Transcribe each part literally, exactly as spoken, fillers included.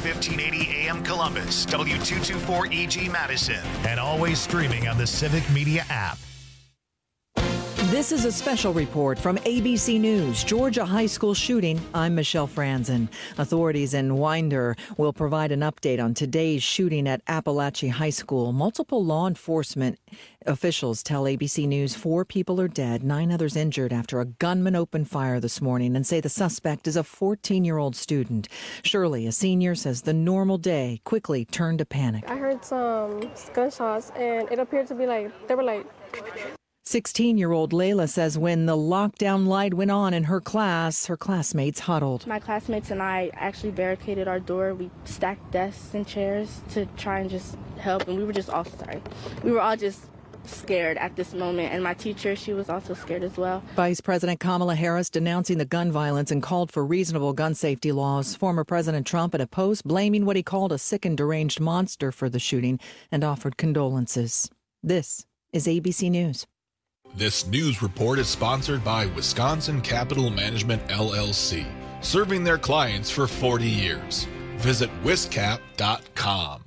fifteen eighty A M Columbus, W two twenty-four E G Madison, and always streaming on the Civic Media app. This is a special report from A B C News. Georgia high school shooting. I'm Michelle Franzen. Authorities in Winder will provide an update on today's shooting at Appalachia High School. Multiple law enforcement officials tell A B C News four people are dead, nine others injured after a gunman opened fire this morning, and say the suspect is a fourteen-year-old student. Shirley, a senior, says the normal day quickly turned to panic. I heard some gunshots, and it appeared to be like, they were like... sixteen-year-old Layla says when the lockdown light went on in her class, her classmates huddled. My classmates and I actually barricaded our door. We stacked desks and chairs to try and just help, and we were just all sorry. We were all just scared at this moment, and my teacher, she was also scared as well. Vice President Kamala Harris denouncing the gun violence and called for reasonable gun safety laws. Former President Trump in a post blaming what he called a sick and deranged monster for the shooting and offered condolences. This is A B C News. This news report is sponsored by Wisconsin Capital Management, L L C, serving their clients for forty years. Visit wiscap dot com.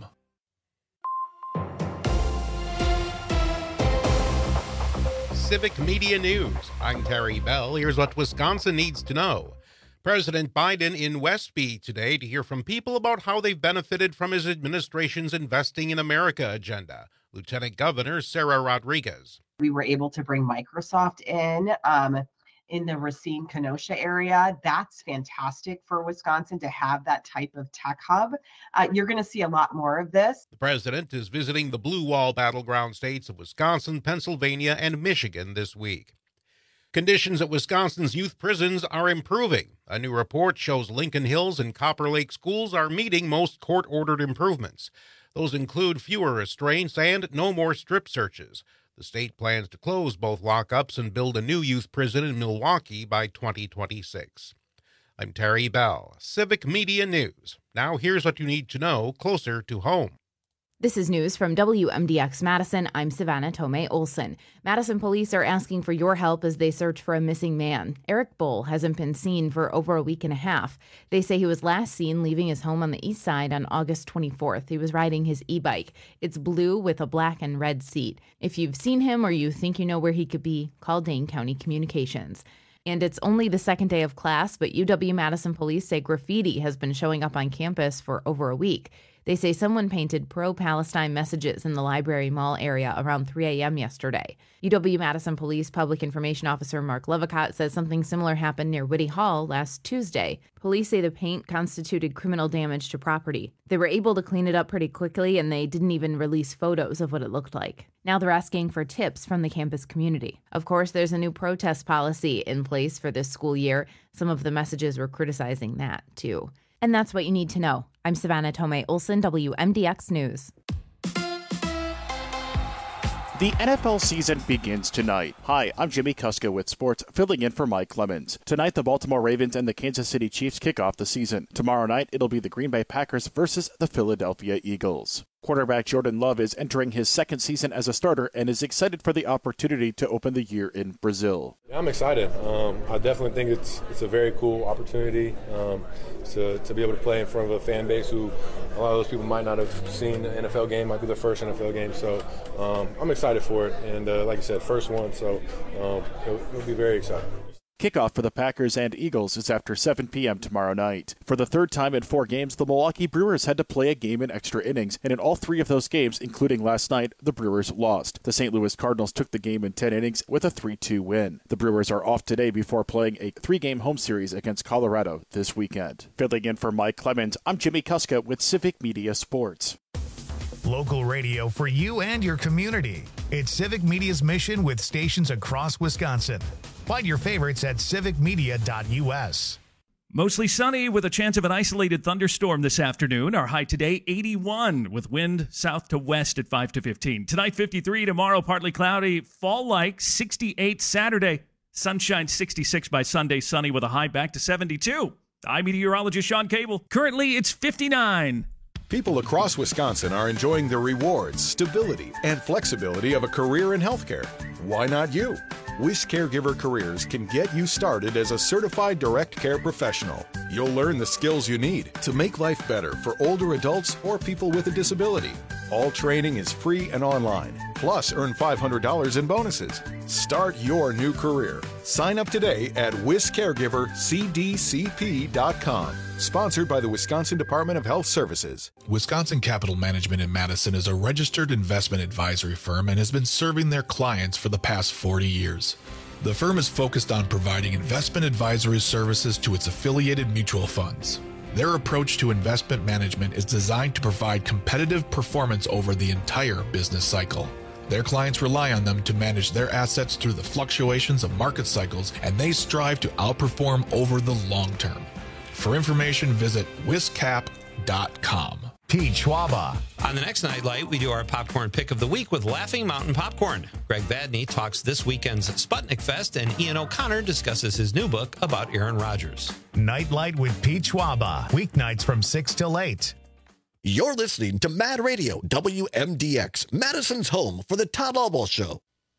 Civic Media News. I'm Terry Bell. Here's what Wisconsin needs to know. President Biden in Westby today to hear from people about how they've benefited from his administration's Investing in America agenda. Lieutenant Governor Sarah Rodriguez. We were able to bring Microsoft in um, in the Racine, Kenosha area. That's fantastic for Wisconsin to have that type of tech hub. Uh, you're going to see a lot more of this. The president is visiting the Blue Wall battleground states of Wisconsin, Pennsylvania, and Michigan this week. Conditions at Wisconsin's youth prisons are improving. A new report shows Lincoln Hills and Copper Lake schools are meeting most court-ordered improvements. Those include fewer restraints and no more strip searches. The state plans to close both lockups and build a new youth prison in Milwaukee by twenty twenty-six. I'm Terry Bell, Civic Media News. Now here's what you need to know closer to home. This is news from W M D X Madison. I'm Savannah Tomei Olson. Madison police are asking for your help as they search for a missing man. Eric Bull hasn't been seen for over a week and a half. They say he was last seen leaving his home on the east side on August twenty-fourth. He was riding his e-bike. It's blue with a black and red seat. If you've seen him or you think you know where he could be, call Dane County Communications. And it's only the second day of class, but U W-Madison police say graffiti has been showing up on campus for over a week. They say someone painted pro-Palestine messages in the Library Mall area around three a.m. yesterday. U W-Madison Police Public Information Officer Mark Levicott says something similar happened near Whitty Hall last Tuesday. Police say the paint constituted criminal damage to property. They were able to clean it up pretty quickly, and they didn't even release photos of what it looked like. Now they're asking for tips from the campus community. Of course, there's a new protest policy in place for this school year. Some of the messages were criticizing that, too. And that's what you need to know. I'm Savannah Tomei Olson, W M D X News. The N F L season begins tonight. Hi, I'm Jimmy Kuska with sports, filling in for Mike Clemens. Tonight, the Baltimore Ravens and the Kansas City Chiefs kick off the season. Tomorrow night, it'll be the Green Bay Packers versus the Philadelphia Eagles. Quarterback Jordan Love is entering his second season as a starter and is excited for the opportunity to open the year in Brazil. Yeah, I'm excited. Um, I definitely think it's it's a very cool opportunity um, to, to be able to play in front of a fan base who a lot of those people might not have seen an N F L game, might be their first N F L game. So um, I'm excited for it. And uh, like I said, first one, so um, it'll, it'll be very exciting. Kickoff for the Packers and Eagles is after seven p.m. tomorrow night. For the third time in four games, the Milwaukee Brewers had to play a game in extra innings, and in all three of those games, including last night, the Brewers lost. The Saint Louis Cardinals took the game in ten innings with a three two win. The Brewers are off today before playing a three-game home series against Colorado this weekend. Filling in for Mike Clemens, I'm Jimmy Kuska with Civic Media Sports. Local radio for you and your community. It's Civic Media's mission with stations across Wisconsin. Find your favorites at civic media dot u s. Mostly sunny with a chance of an isolated thunderstorm this afternoon. Our high today, eighty-one, with wind south to west at five to fifteen. Tonight, fifty-three. Tomorrow, partly cloudy. Fall-like, sixty-eight Saturday. Sunshine, sixty-six by Sunday. Sunny with a high back to seventy-two. I'm meteorologist Sean Cable. Currently, it's fifty-nine. People across Wisconsin are enjoying the rewards, stability, and flexibility of a career in healthcare. Why not you? Wish Caregiver Careers can get you started as a certified direct care professional. You'll learn the skills you need to make life better for older adults or people with a disability. All training is free and online. Plus, earn five hundred dollars in bonuses. Start your new career. Sign up today at wish caregiver c d c p dot com. Sponsored by the Wisconsin Department of Health Services. Wisconsin Capital Management in Madison is a registered investment advisory firm and has been serving their clients for the past forty years. The firm is focused on providing investment advisory services to its affiliated mutual funds. Their approach to investment management is designed to provide competitive performance over the entire business cycle. Their clients rely on them to manage their assets through the fluctuations of market cycles, and they strive to outperform over the long term. For information, visit wiscap dot com. Pete Schwaba. On the next Nightlight, we do our popcorn pick of the week with Laughing Mountain Popcorn. Greg Badney talks this weekend's Sputnik Fest, and Ian O'Connor discusses his new book about Aaron Rodgers. Nightlight with Pete Schwaba. Weeknights from six till eight. You're listening to Mad Radio, W M D X, Madison's home for the Todd Albaugh Show.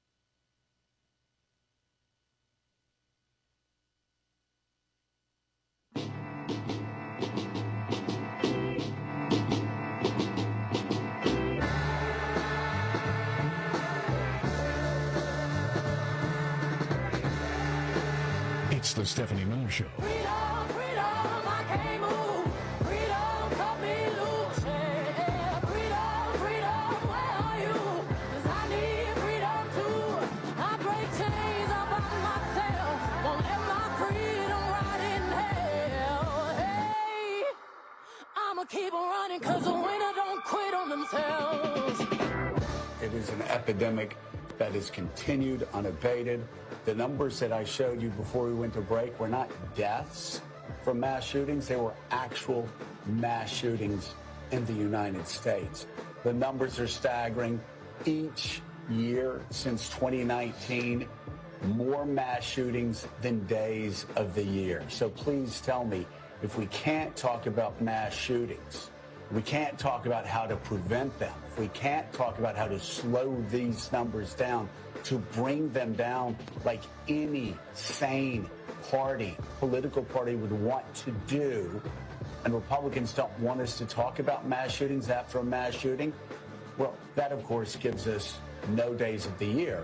It's the Stephanie Miller Show. Keep on running because the winner don't quit on themselves. It is an epidemic that has continued unabated. The numbers that I showed you before we went to break were not deaths from mass shootings. They were actual mass shootings in the United States. The numbers are staggering. Each year since twenty nineteen, more mass shootings than days of the year. So please tell me, if we can't talk about mass shootings, we can't talk about how to prevent them, if we can't talk about how to slow these numbers down, to bring them down like any sane party, political party would want to do, and Republicans don't want us to talk about mass shootings after a mass shooting, well, that, of course, gives us no days of the year.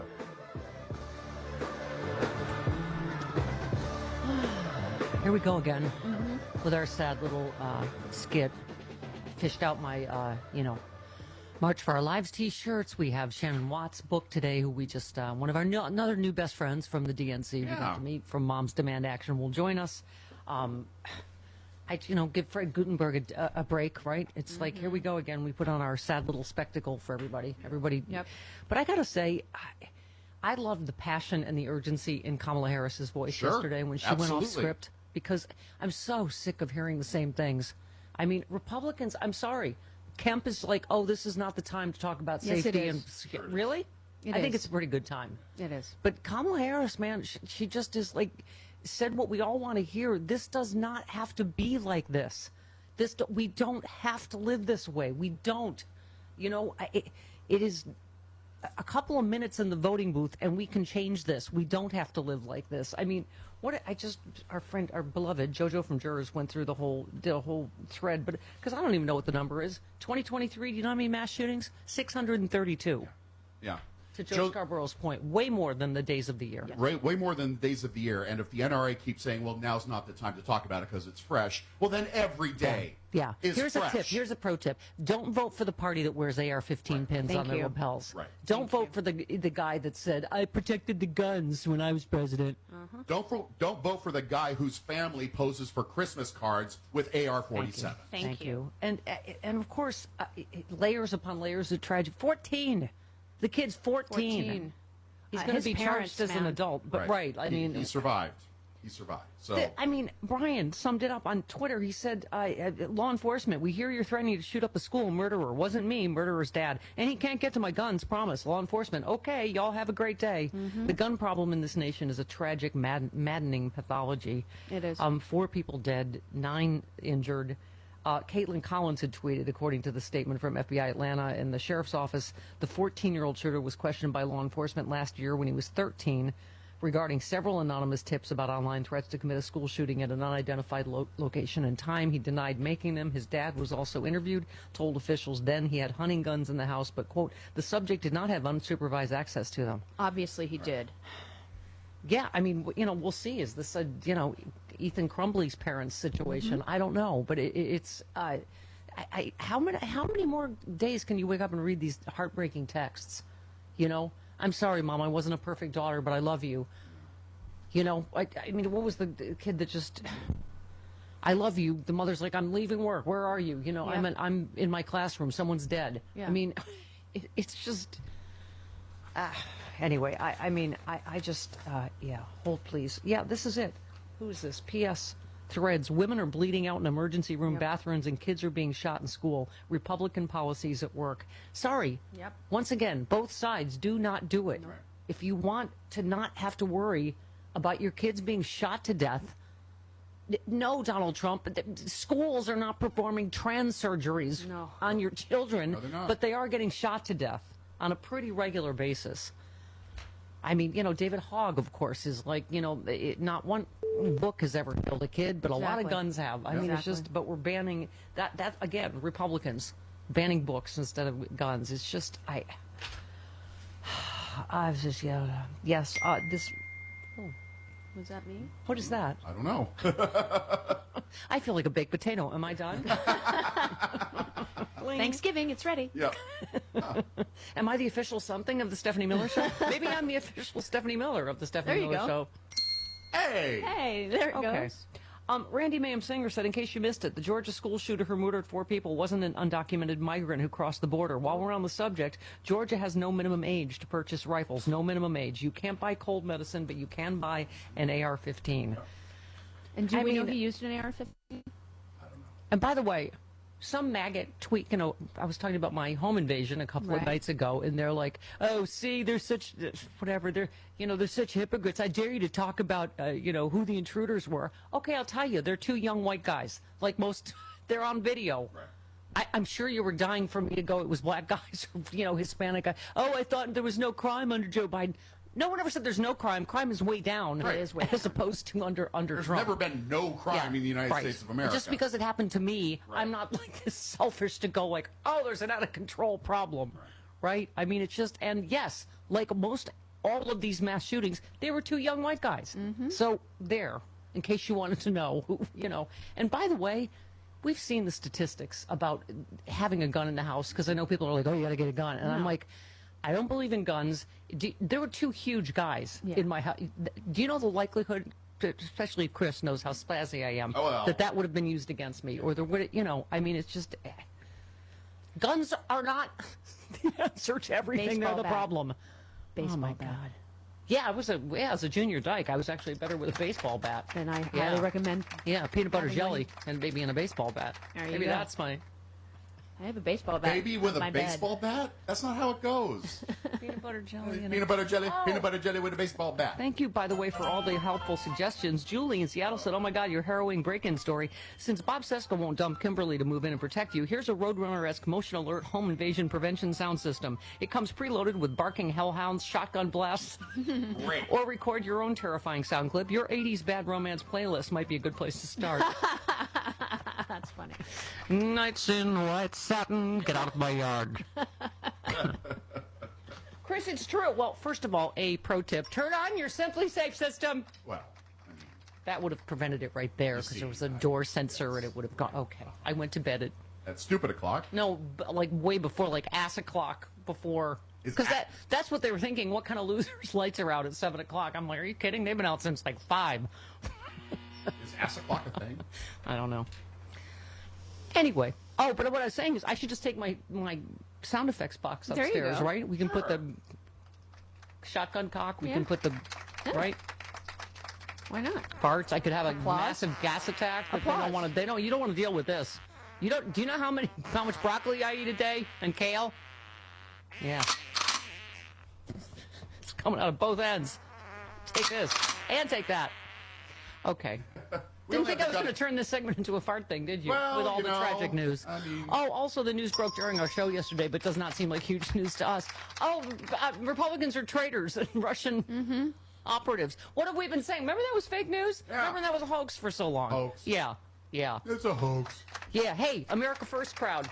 Here we go again mm-hmm. with our sad little uh, skit. Fished out my, uh, you know, March for Our Lives t-shirts. We have Shannon Watts' book today, who we just, uh, one of our new, another new best friends from the D N C yeah. we got to meet from Moms Demand Action will join us. Um, I, you know, give Fred Gutenberg a, a break, right? It's mm-hmm. like, here we go again. We put on our sad little spectacle for everybody. Everybody. Yep. But I got to say, I, I loved the passion and the urgency in Kamala Harris's voice sure. yesterday when she Absolutely. went off script. Because I'm so sick of hearing the same things. I mean, Republicans, I'm sorry. Kemp is like, oh, this is not the time to talk about yes, safety. It and sure Really? It I is. think it's a pretty good time. It is. But Kamala Harris, man, she, she just is like, said what we all want to hear. This does not have to be like this. This We don't have to live this way. We don't. You know, it, it is a couple of minutes in the voting booth and we can change this. We don't have to live like this. I mean, what I just, our friend, our beloved JoJo from Jurors went through the whole, did a whole thread, but because I don't even know what the number is. twenty twenty-three, do you know how many mass shootings? six hundred thirty-two. Yeah. To Joe, Joe Scarborough's point, way more than the days of the year. Yes. Right, way more than the days of the year. And if the N R A keeps saying, well, now's not the time to talk about it because it's fresh, well, then every day yeah. is Here's fresh. a tip. Here's a pro tip. Don't vote for the party that wears A R fifteen right. pins Thank on their you. lapels. Right. Don't Thank vote you. for the the guy that said, I protected the guns when I was president. Uh-huh. Don't, for, don't vote for the guy whose family poses for Christmas cards with A R forty-seven. Thank you. Thank Thank you. you. And, and of course, uh, layers upon layers of tragedy. fourteen. The kid's fourteen. fourteen. He's Uh, going to his be parents, charged as man. an adult, but right. I he, mean, he survived. He survived. So the, I mean, Brian summed it up on Twitter. He said, uh, uh, "Law enforcement, we hear you're threatening to shoot up a school. Murderer wasn't me. Murderer's dad, and he can't get to my guns. Promise. Law enforcement. Okay, y'all have a great day." Mm-hmm. The gun problem in this nation is a tragic, mad, maddening pathology. It is. Um, four people dead, nine injured. Uh, Caitlin Collins had tweeted, according to the statement from F B I Atlanta and the sheriff's office, the fourteen-year-old shooter was questioned by law enforcement last year when he was thirteen. regarding several anonymous tips about online threats to commit a school shooting at an unidentified lo- location and time. He denied making them. His dad was also interviewed, told officials then he had hunting guns in the house, but, quote, the subject did not have unsupervised access to them. Obviously he did. Yeah, I mean, you know, we'll see. Is this a, you know, Ethan Crumbley's parents' situation? Mm-hmm. I don't know, but it, it's, uh, I, I, how many, how many more days can you wake up and read these heartbreaking texts? You know, I'm sorry, Mom, I wasn't a perfect daughter, but I love you. You know, I, I mean, what was the kid that just, I love you. The mother's like, I'm leaving work. Where are you? You know, Yeah. I'm in, I'm in my classroom. Someone's dead. Yeah. I mean, it, it's just. Uh, anyway, I, I mean, I, I just, uh, yeah, hold please. Yeah, this is it. Who is this? P S Threads. Women are bleeding out in emergency room Yep. bathrooms and kids are being shot in school. Republican policies at work. Sorry. Yep. Once again, both sides do not do it. If you want to not have to worry about your kids being shot to death, no, Donald Trump, th- schools are not performing trans surgeries No. on your children, No, they're not. but they are getting shot to death on a pretty regular basis. I mean, you know, David Hogg, of course, is like, you know, it, not one book has ever killed a kid, but a lot of Exactly. guns have. I mean, it's Exactly. just, but we're banning that, that again, Republicans banning books instead of guns. It's just, I, I was just, yeah, yes, uh, this, oh, Was that me? what is that? I don't know. I feel like a baked potato. Am I done? Thanksgiving, it's ready. Yeah. Am I the official something of the Stephanie Miller Show? Maybe I'm the official Stephanie Miller of the Stephanie There you Miller go. Show. Hey. Hey, there it Okay. goes. Um, Randy Mayhem Singer said, in case you missed it, the Georgia school shooter who murdered four people wasn't an undocumented migrant who crossed the border. While we're on the subject, Georgia has no minimum age to purchase rifles. No minimum age. You can't buy cold medicine, but you can buy an A R fifteen. And do I we know mean- he used an A R fifteen? And by the way, some maggot tweet, you know, I was talking about my home invasion a couple Right. of nights ago, and they're like, oh, see, they're such, whatever, they're, you know, they're such hypocrites. I dare you to talk about, uh, you know, who the intruders were. Okay, I'll tell you, they're two young white guys. Like most, they're on video. Right. I, I'm sure you were dying for me to go, it was black guys, or, you know, Hispanic guy. Oh, I thought there was no crime under Joe Biden. No one ever said there's no crime. Crime is way down, Right. as, as opposed to under under There's Trump. never been no crime Yeah, in the United right. States of America. Just because it happened to me, I'm not like this selfish to go like, oh, there's an out of control problem, right. I mean, it's just, and yes, like most all of these mass shootings, they were two young white guys. So there, in case you wanted to know, who, you know. And by the way, we've seen the statistics about having a gun in the house because I know people are like, oh, you got to get a gun, and I'm like, I don't believe in guns. Do, there were two huge guys Yeah. in my house. Do you know the likelihood, especially if Chris knows how spazzy I am, Oh, well. that that would have been used against me, or there would, you know? I mean, it's just eh. guns are not the answer to everything. Baseball They're the bat. problem. Baseball oh my bat. God. Yeah, I was a yeah, as a junior dyke, I was actually better with a baseball bat. Then I Yeah. highly recommend. Yeah, peanut butter Having jelly one. and maybe in a baseball bat. There you maybe go. that's my I have a baseball bat. Baby with on a my bed. baseball bat? That's not how it goes. peanut butter jelly. and a- Peanut butter jelly, Oh. peanut butter jelly with a baseball bat. Thank you, by the way, for all the helpful suggestions. Julie in Seattle said, oh my God, your harrowing break-in story. Since Bob Seska won't dump Kimberly to move in and protect you, here's a Roadrunner-esque motion alert home invasion prevention sound system. It comes preloaded with barking hellhounds, shotgun blasts, Great. or record your own terrifying sound clip. Your eighties bad romance playlist might be a good place to start. That's funny. Nights in white satin, get out of my yard. Chris, it's true. Well, first of all, a pro tip, turn on your Simply Safe system. Well, That would have prevented it right there because there was a door sensor and it would have gone. Okay. I went to bed at, at stupid o'clock. no, b- like way before, like ass o'clock before. Is Because a- that, that's what they were thinking. What kind of losers' lights are out at seven o'clock? I'm like, are you kidding? They've been out since like five. Is ass o'clock a thing? I don't know. Anyway, oh, but what I was saying is I should just take my my sound effects box There you upstairs, go. right? We can put the shotgun cock. We Yeah. can put the right Why not? parts. I could have a Applause. massive gas attack, but they Applause. don't want to. They don't. You don't want to deal with this. You don't. Do you know how many how much broccoli I eat a day and kale? Yeah, it's coming out of both ends. Take this and take that. Okay. We Didn't don't think have I was to going to turn this segment into a fart thing, did you? Well, With all you the know, tragic news. I mean- Oh, also the news broke during our show yesterday, but does not seem like huge news to us. Oh, uh, Republicans are traitors. Russian operatives. What have we been saying? Remember that was fake news? Yeah. Remember that was a hoax for so long? Hoax. Yeah, yeah. It's a hoax. Yeah, hey, America First crowd.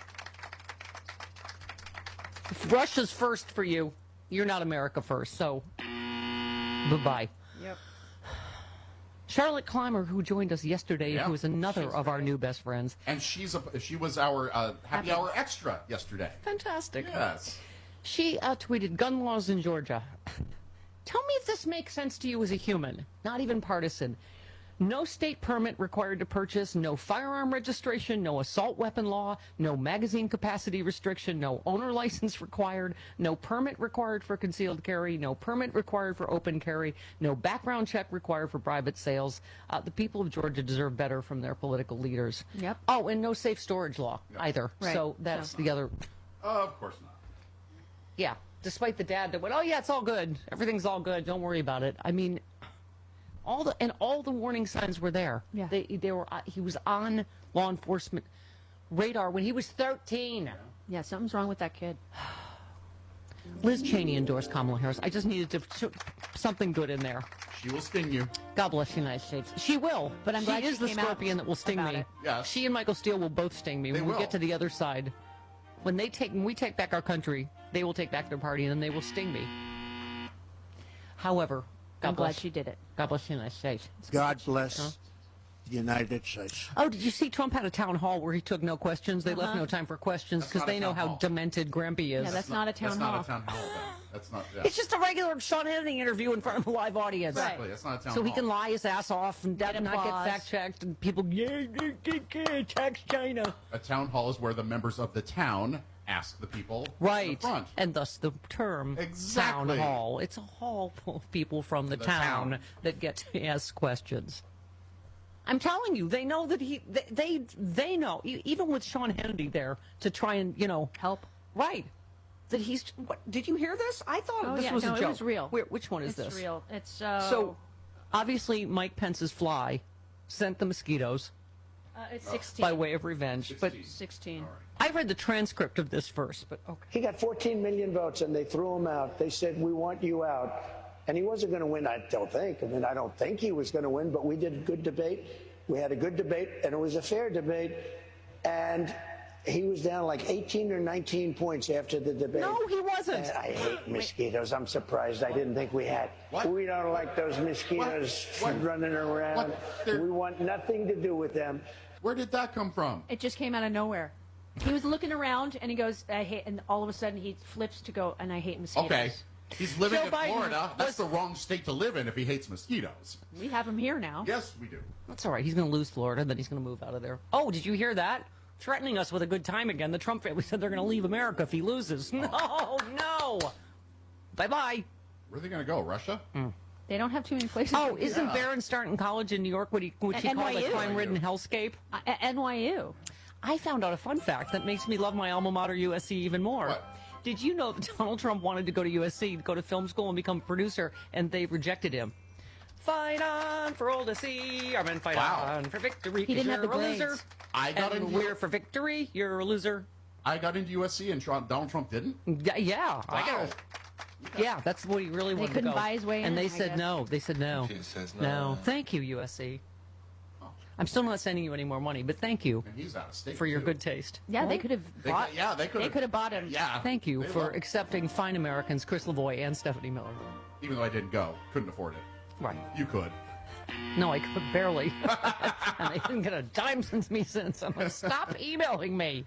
If Russia's first for you, you're not America First, so bye-bye. Yep. Charlotte Clymer, who joined us yesterday, Yeah, who is another she's of our new best friends. And she's a, she was our uh, happy hour extra yesterday. Fantastic. Yes. She uh, tweeted, gun laws in Georgia. Tell me if this makes sense to you as a human, not even partisan. No state permit required to purchase, no firearm registration, no assault weapon law, no magazine capacity restriction, no owner license required, no permit required for concealed carry, no permit required for open carry, no background check required for private sales. Uh, the people of Georgia deserve better from their political leaders. Yep. Oh, and no safe storage law Yep. either. Right. So that's So- the other. Uh, of course not. Yeah, despite the dad that went, oh yeah, it's all good. Everything's all good. Don't worry about it. I mean, all the and all the warning signs were there. Yeah. They they were. Uh, he was on law enforcement radar when he was thirteen. Yeah, something's wrong with that kid. Liz Cheney endorsed Kamala Harris. I just needed to put something good in there. She will sting you. God bless the United States. She will, but I'm She glad is is the came out scorpion that will sting about me. it. Yes. She and Michael Steele will both sting me They when we will. get to the other side. When they take, when we take back our country, they will take back their party, and then they will sting me. However, God I'm glad bless. she did it. God bless the United States. God bless Huh? the United States. Oh, did you see Trump had a town hall where he took no questions? They left Uh-huh. no time for questions That's because not a they know town how hall. demented Grampy is. Yeah, that's not a town That's hall. not a town hall, then. That's not. Yeah. It's just a regular Sean Hannity interview in front of a live audience. Exactly. That's not a town So hall. he can lie his ass off and Get not get applause. fact checked, and people, yeah, yeah, yeah, yeah, tax China. A town hall is where the members of the town ask the people in Right. the front. And thus the term Exactly. town hall. It's a hall full of people from the, The town, town. that get to ask questions. I'm telling you, they know that he, they, they, they know, e- even with Sean Hannity there to try and, you know, Help. right. That he's, what, did you hear this? I thought Oh, this yeah, was no, a it joke. was real. Where, which one is It's this? real. It's uh, So, obviously, Mike Pence's fly sent the mosquitoes uh, it's sixteen. by way of revenge. But sixteen. I read the transcript of this first, but okay. He got fourteen million votes, and they threw him out. They said, we want you out. And he wasn't going to win, I don't think. I mean, I don't think he was going to win, but we did a good debate. We had a good debate, and it was a fair debate. And he was down like eighteen or nineteen points after the debate. No, he wasn't. And I hate mosquitoes. I'm surprised. I didn't think we had. What? We don't like those mosquitoes What? What? running around. What? They're- We want nothing to do with them. Where did that come from? It just came out of nowhere. He was looking around and he goes, I hate, and all of a sudden he flips to go, and I hate mosquitoes. Okay. He's living Joe in Biden Florida. That's was- the wrong state to live in if he hates mosquitoes. We have him here now. Yes, we do. That's all right. He's going to lose Florida, then he's going to move out of there. Oh, did you hear that? Threatening us with a good time again. The Trump family said they're going to leave America if he loses. No, no. Bye-bye. Where are they going to go? Russia? They don't have too many places. Oh, to isn't Yeah. Barron starting college in New York, what he, which he N- called a N Y U. crime-ridden hellscape? Uh, N Y U. I found out a fun fact that makes me love my alma mater, U S C, even more. What? Did you know that Donald Trump wanted to go to U S C, go to film school, and become a producer, and they rejected him? Fight on for old S C, I mean, fight Wow. on for victory. He 'cause didn't have you're the a grades. loser. I got and into we're for victory. You're a loser. I got into U S C and Trump, Donald Trump didn't. Yeah, yeah. I Wow. got. Yeah, that's what he really They wanted couldn't to go. buy his way and in, they I said guess. no. They said no. He says no. No, thank you, U S C. I'm still not sending you any more money, but thank you And he's out of state for your too. good taste. Yeah, they could have They bought. could- yeah, they could They have- could have bought him. Yeah. Thank you They for will. accepting fine Americans, Chris Lavoie and Stephanie Miller. Even though I didn't go, couldn't afford it. Right. You could. No, I could barely. And they didn't get a dime since me since. I'm like, stop emailing me.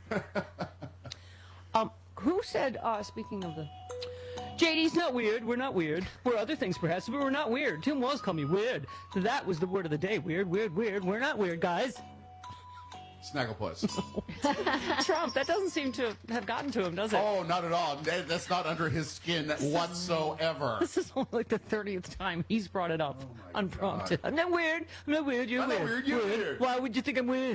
Um, who said, uh, speaking of the... J D's not weird. We're not weird. We're other things, perhaps, but we're not weird. Tim Walz called me weird. That was the word of the day. Weird, weird, weird. We're not weird, guys. Snagglepuss. Trump, that doesn't seem to have gotten to him, does it? Oh, not at all. That- That's not under his skin whatsoever. This is only like the thirtieth time he's brought it up my unprompted. I'm not weird. I'm not weird. You're I'm not weird. weird, you're weird. Why would you think I'm weird?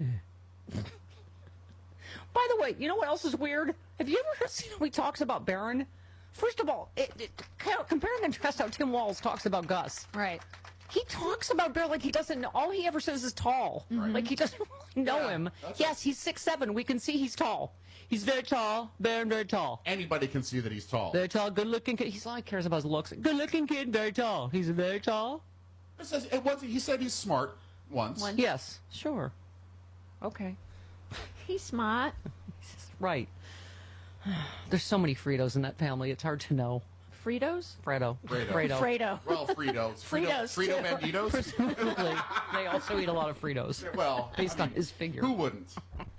By the way, you know what else is weird? Have you ever seen how he talks about Barron? First of all, it, it, compare and contrast how Tim Walz talks about Gus. Right. He talks about Bear like he doesn't know. All he ever says is tall. Right. Like he doesn't really know Yeah, him. that's Yes, he's six seven. We can see he's tall. He's very tall. Very, very tall. Anybody can see that he's tall. Very tall, good-looking kid. He's all he cares about his looks. Good-looking kid, very tall. He's very tall. It says, it was, he said he's smart once. Once. Yes, sure. Okay. He's smart. Right. There's so many Fritos in that family. It's hard to know. Fritos? Fredo. Fredo. Fredo. Fredo. Well, Fritos. Frito, Fritos, Frito too. Banditos? Presumably, they also eat a lot of Fritos. Well, based I mean, on his figure. Who wouldn't?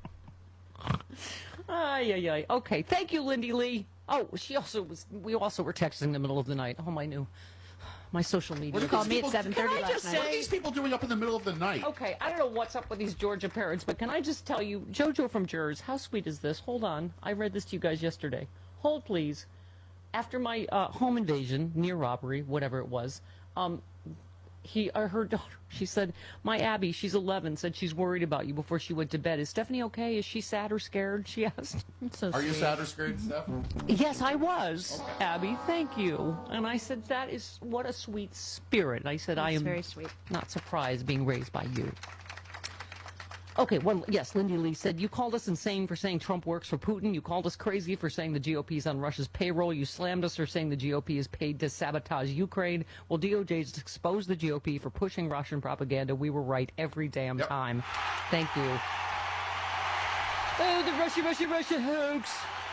Ay, ay, ay. Okay, thank you, Lindy Lee. Oh, she also was. We also were texting in the middle of the night. Oh, my new, my social media. What are Called these me at people- seven thirty Can I last just night. say- What are these people doing up in the middle of the night? Okay, I don't know what's up with these Georgia parents, but can I just tell you, JoJo from Jers, how sweet is this? Hold on, I read this to you guys yesterday. Hold, please. After my uh, home invasion, near robbery, whatever it was, um, he, uh, her daughter, she said, my Abby, she's eleven, said she's worried about you before she went to bed. Is Stephanie okay? Is she sad or scared? She asked. So Are you sweet. sad or scared, Steph? Yes, I was, Abby. Thank you. And I said, that is what a sweet spirit. And I said, I That's am very sweet. not surprised being raised by you. Okay, well, yes, Lindy Lee said, you called us insane for saying Trump works for Putin. You called us crazy for saying the G O P is on Russia's payroll. You slammed us for saying the G O P is paid to sabotage Ukraine. Well, D O J just exposed the G O P for pushing Russian propaganda. We were right every damn Yep. time. Thank you. Oh, the Russia, Russia, Russia hoax.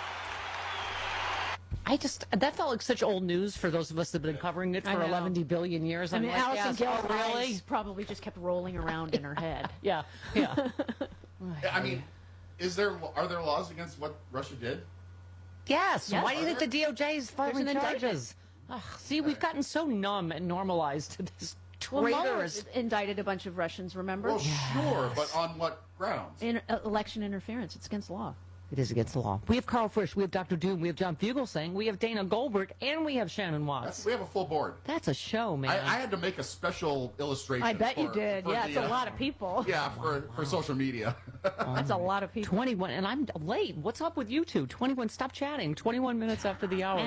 I just, that felt like such old news for those of us that have been covering it I for know. eleven billion years. I I'm mean, like, Allison yes, Gill's oh, really? eyes probably just kept rolling around in her head. Yeah, yeah. I mean, is there are there laws against what Russia did? Yes. Yes. Why do you think the D O J is filing an indictment. charges? Ugh, see, we've gotten so numb and normalized to this Well, Mueller traitorous. indicted a bunch of Russians, remember? Well, sure, but on what grounds? In uh, election interference. It's against the law. It is against the law. We have Carl Frisch, we have Doctor Doom, we have John Fugelsang, we have Dana Goldberg, and we have Shannon Watts. That's, we have a full board. That's a show, man. I, I had to make a special illustration. I bet for, you did. for Yeah, the, it's a uh, lot of people. Yeah, for, for social media. That's a lot of people. twenty-one, and I'm late. What's up with you two? twenty-one, stop chatting. twenty-one minutes after the hour.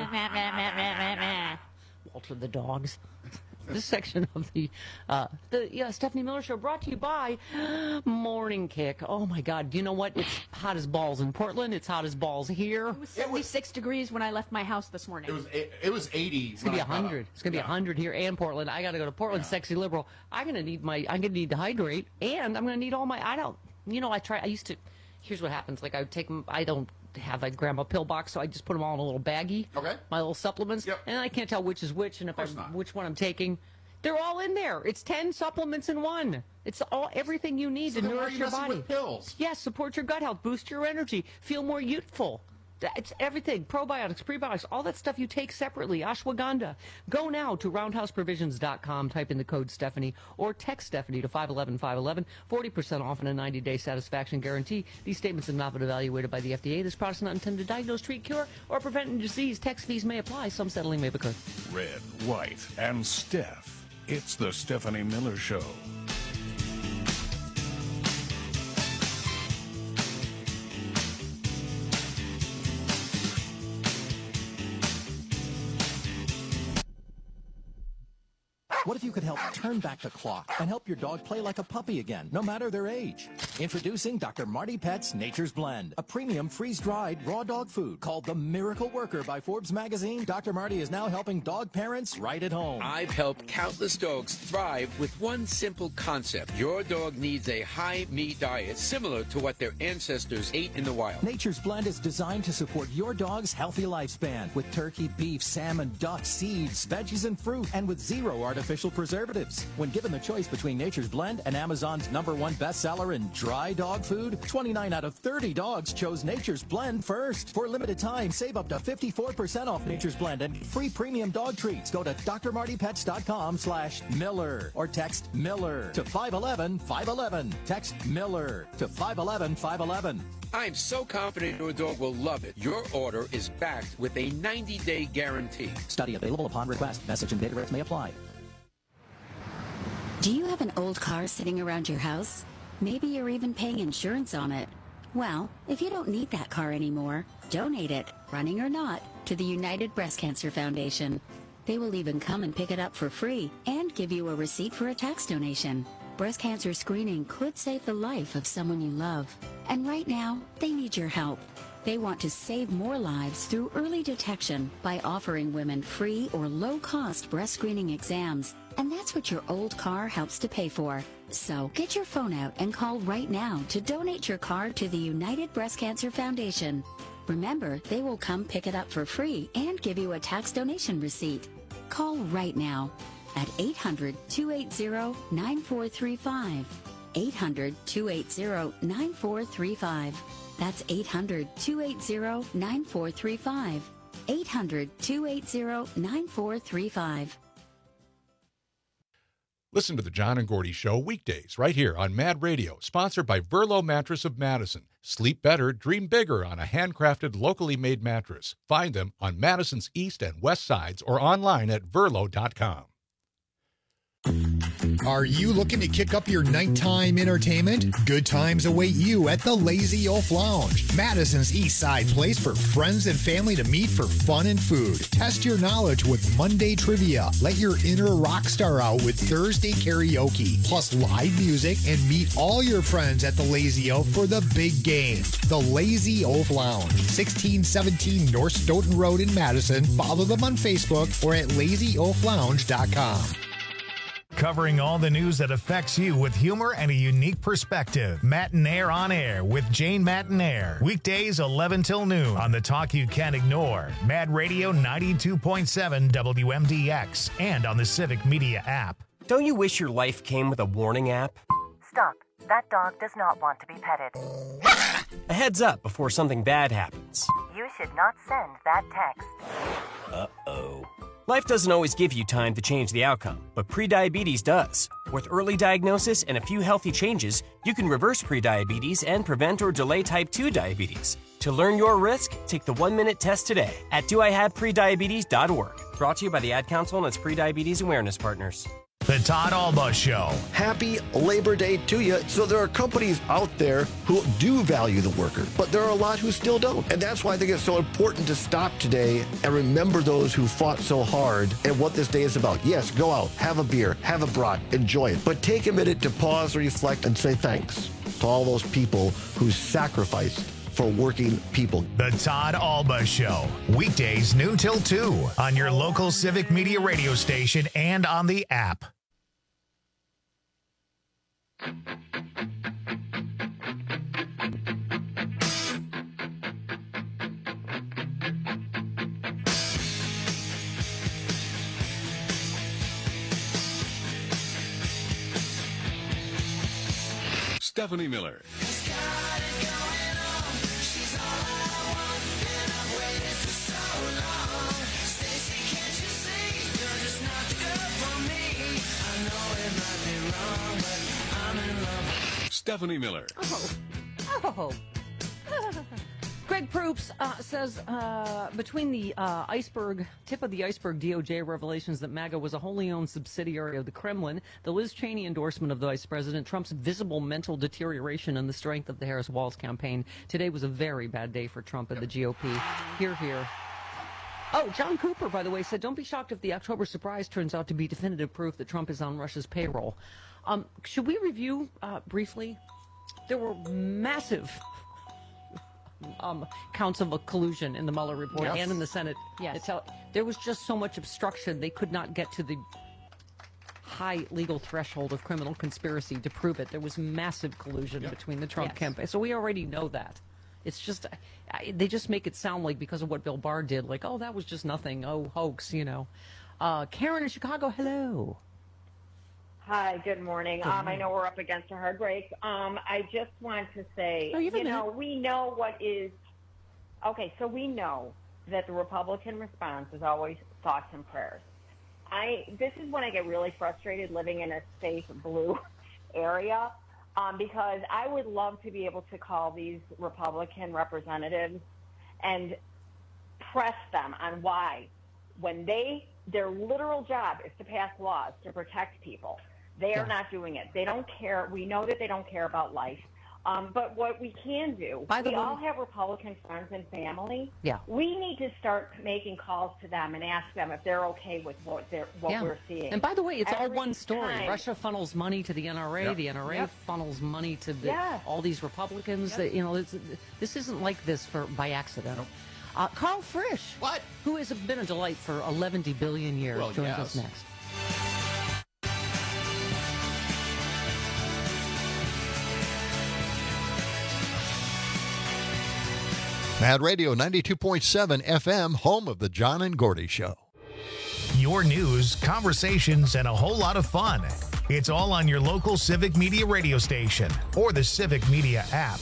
Walter the dogs. This section of the uh, the yeah Stephanie Miller Show brought to you by Morning Kick. Oh my God! You know what? It's hot as balls in Portland. It's hot as balls here. It was seventy-six degrees when I left my house this morning. It was it, it was eighty. It's gonna be a hundred. It's gonna be a hundred here and Portland. I got to go to Portland, Yeah. sexy liberal. I'm gonna need my. I'm gonna need to hydrate, and I'm gonna need all my. I don't. You know, I try. I used to. Here's what happens. Like I would take. 'em- I don't have a grandma pill box, so I just put them all in a little baggie. Okay. My little supplements. Yep. And I can't tell which is which, and if I course not. which one I'm taking. They're all in there. It's ten supplements in one. It's all everything you need So to then why are nourish you your messing body. with pills? Yes, support your gut health, boost your energy, feel more youthful. It's everything. Probiotics, prebiotics, all that stuff you take separately. Ashwagandha. Go now to roundhouse provisions dot com, type in the code Stephanie, or text Stephanie to five one one five one one, forty percent off and a ninety day satisfaction guarantee. These statements have not been evaluated by the F D A. This product is not intended to diagnose, treat, cure, or prevent any disease. Tax fees may apply. Some settling may occur. Red, White, and Steph. It's the Stephanie Miller Show. What if you could help turn back the clock and help your dog play like a puppy again, no matter their age? Introducing Doctor Marty Pet's Nature's Blend, a premium freeze-dried raw dog food called the Miracle Worker by Forbes magazine. Doctor Marty is now helping dog parents right at home. I've helped countless dogs thrive with one simple concept. Your dog needs a high-meat diet similar to what their ancestors ate in the wild. Nature's Blend is designed to support your dog's healthy lifespan with turkey, beef, salmon, duck, seeds, veggies, and fruit, and with zero artificial preservatives. When given the choice between Nature's Blend and Amazon's number one bestseller in dry dog food, twenty-nine out of thirty dogs chose Nature's Blend first. For a limited time, save up to fifty-four percent off Nature's Blend and free premium dog treats. Go to d r marty pets dot com slash Miller or text Miller to five one one five one one. Text Miller to five one one five one one. I'm so confident your dog will love it. Your order is backed with a ninety day guarantee. Study available upon request. Message and data rates may apply. Do you have an old car sitting around your house? Maybe you're even paying insurance on it. Well, if you don't need that car anymore, donate it, running or not, to the United Breast Cancer Foundation. They will even come and pick it up for free and give you a receipt for a tax donation. Breast cancer screening could save the life of someone you love. And right now, they need your help. They want to save more lives through early detection by offering women free or low-cost breast screening exams. And that's what your old car helps to pay for. So get your phone out and call right now to donate your car to the United Breast Cancer Foundation. Remember, they will come pick it up for free and give you a tax donation receipt. Call right now at eight hundred, two eight zero, nine four three five. eight hundred, two eight zero, nine four three five. That's eight hundred, two eight zero, nine four three five. eight hundred, two eight zero, nine four three five. Listen to the John and Gordy Show weekdays right here on Mad Radio, sponsored by Verlo Mattress of Madison. Sleep better, dream bigger on a handcrafted, locally made mattress. Find them on Madison's east and west sides or online at verlo dot com. Are you looking to kick up your nighttime entertainment? Good times await you at the Lazy Oaf Lounge, Madison's East Side place for friends and family to meet for fun and food. Test your knowledge with Monday trivia. Let your inner rock star out with Thursday karaoke, plus live music, and meet all your friends at the Lazy Oaf for the big game. The Lazy Oaf Lounge, sixteen seventeen North Stoughton Road in Madison. Follow them on Facebook or at lazy oaf lounge dot com. Covering all the news that affects you with humor and a unique perspective. Matinaire on Air with Jane Matinaire. Weekdays eleven till noon on the talk you can't ignore. Mad Radio ninety-two point seven W M D X and on the Civic Media app. Don't you wish your life came with a warning app? Stop. That dog does not want to be petted. A heads up before something bad happens. You should not send that text. Uh-oh. Life doesn't always give you time to change the outcome, but prediabetes does. With early diagnosis and a few healthy changes, you can reverse prediabetes and prevent or delay type two diabetes. To learn your risk, take the one-minute test today at do I have prediabetes dot org. Brought to you by the Ad Council and its prediabetes awareness partners. The Todd Alba Show. Happy Labor Day to you. So there are companies out there who do value the worker, but there are a lot who still don't. And that's why I think it's so important to stop today and remember those who fought so hard and what this day is about. Yes, go out, have a beer, have a brat, enjoy it. But take a minute to pause, reflect, and say thanks to all those people who sacrificed for working people. The Todd Alba Show. Weekdays noon till two on your local Civic Media radio station and on the app. Stephanie Miller. Stephanie Miller. Oh, oh. Greg Proops uh, says uh, between the uh, iceberg, tip of the iceberg D O J revelations that MAGA was a wholly owned subsidiary of the Kremlin, the Liz Cheney endorsement of the Vice President, Trump's visible mental deterioration, and the strength of the Harris Walz campaign, today was a very bad day for Trump and the G O P. Hear, hear. Oh, John Cooper, by the way, said, don't be shocked if the October surprise turns out to be definitive proof that Trump is on Russia's payroll. Um, should we review uh, briefly? There were massive um, counts of a collusion in the Mueller report yes. and in the Senate. Yes. It's how, there was just so much obstruction, they could not get to the high legal threshold of criminal conspiracy to prove it. There was massive collusion yep. between the Trump yes. campaign. So we already know that. It's just, I, they just make it sound like because of what Bill Barr did, like, oh, that was just nothing. Oh, hoax, you know. Uh, Karen in Chicago, hello. Hi, good morning. Good morning. Um, I know we're up against a hard break. Um, I just want to say, oh, you know, minute. we know what is, okay, so we know that the Republican response is always thoughts and prayers. I, this is when I get really frustrated living in a safe blue area, um, because I would love to be able to call these Republican representatives and press them on why, when they, their literal job is to pass laws to protect people. They are not doing it. They don't care. We know that they don't care about life. Um, but what we can do, By the we way- all have Republican friends and family. Yeah. We need to start making calls to them and ask them if they're okay with what they're what Yeah. we're seeing. And by the way, it's all Every one story. time- Russia funnels money to the N R A. Yep. The N R A Yep. funnels money to the, Yes. all these Republicans. Yep. That, you know, it's, this isn't like this for by accident. Uh, Carl Frisch, what? Who has been a delight for eleven billion years, Well, joins yes. us next. Mad Radio ninety-two point seven F M, home of the John and Gordy Show. Your news, conversations, and a whole lot of fun. It's all on your local Civic Media radio station or the Civic Media app.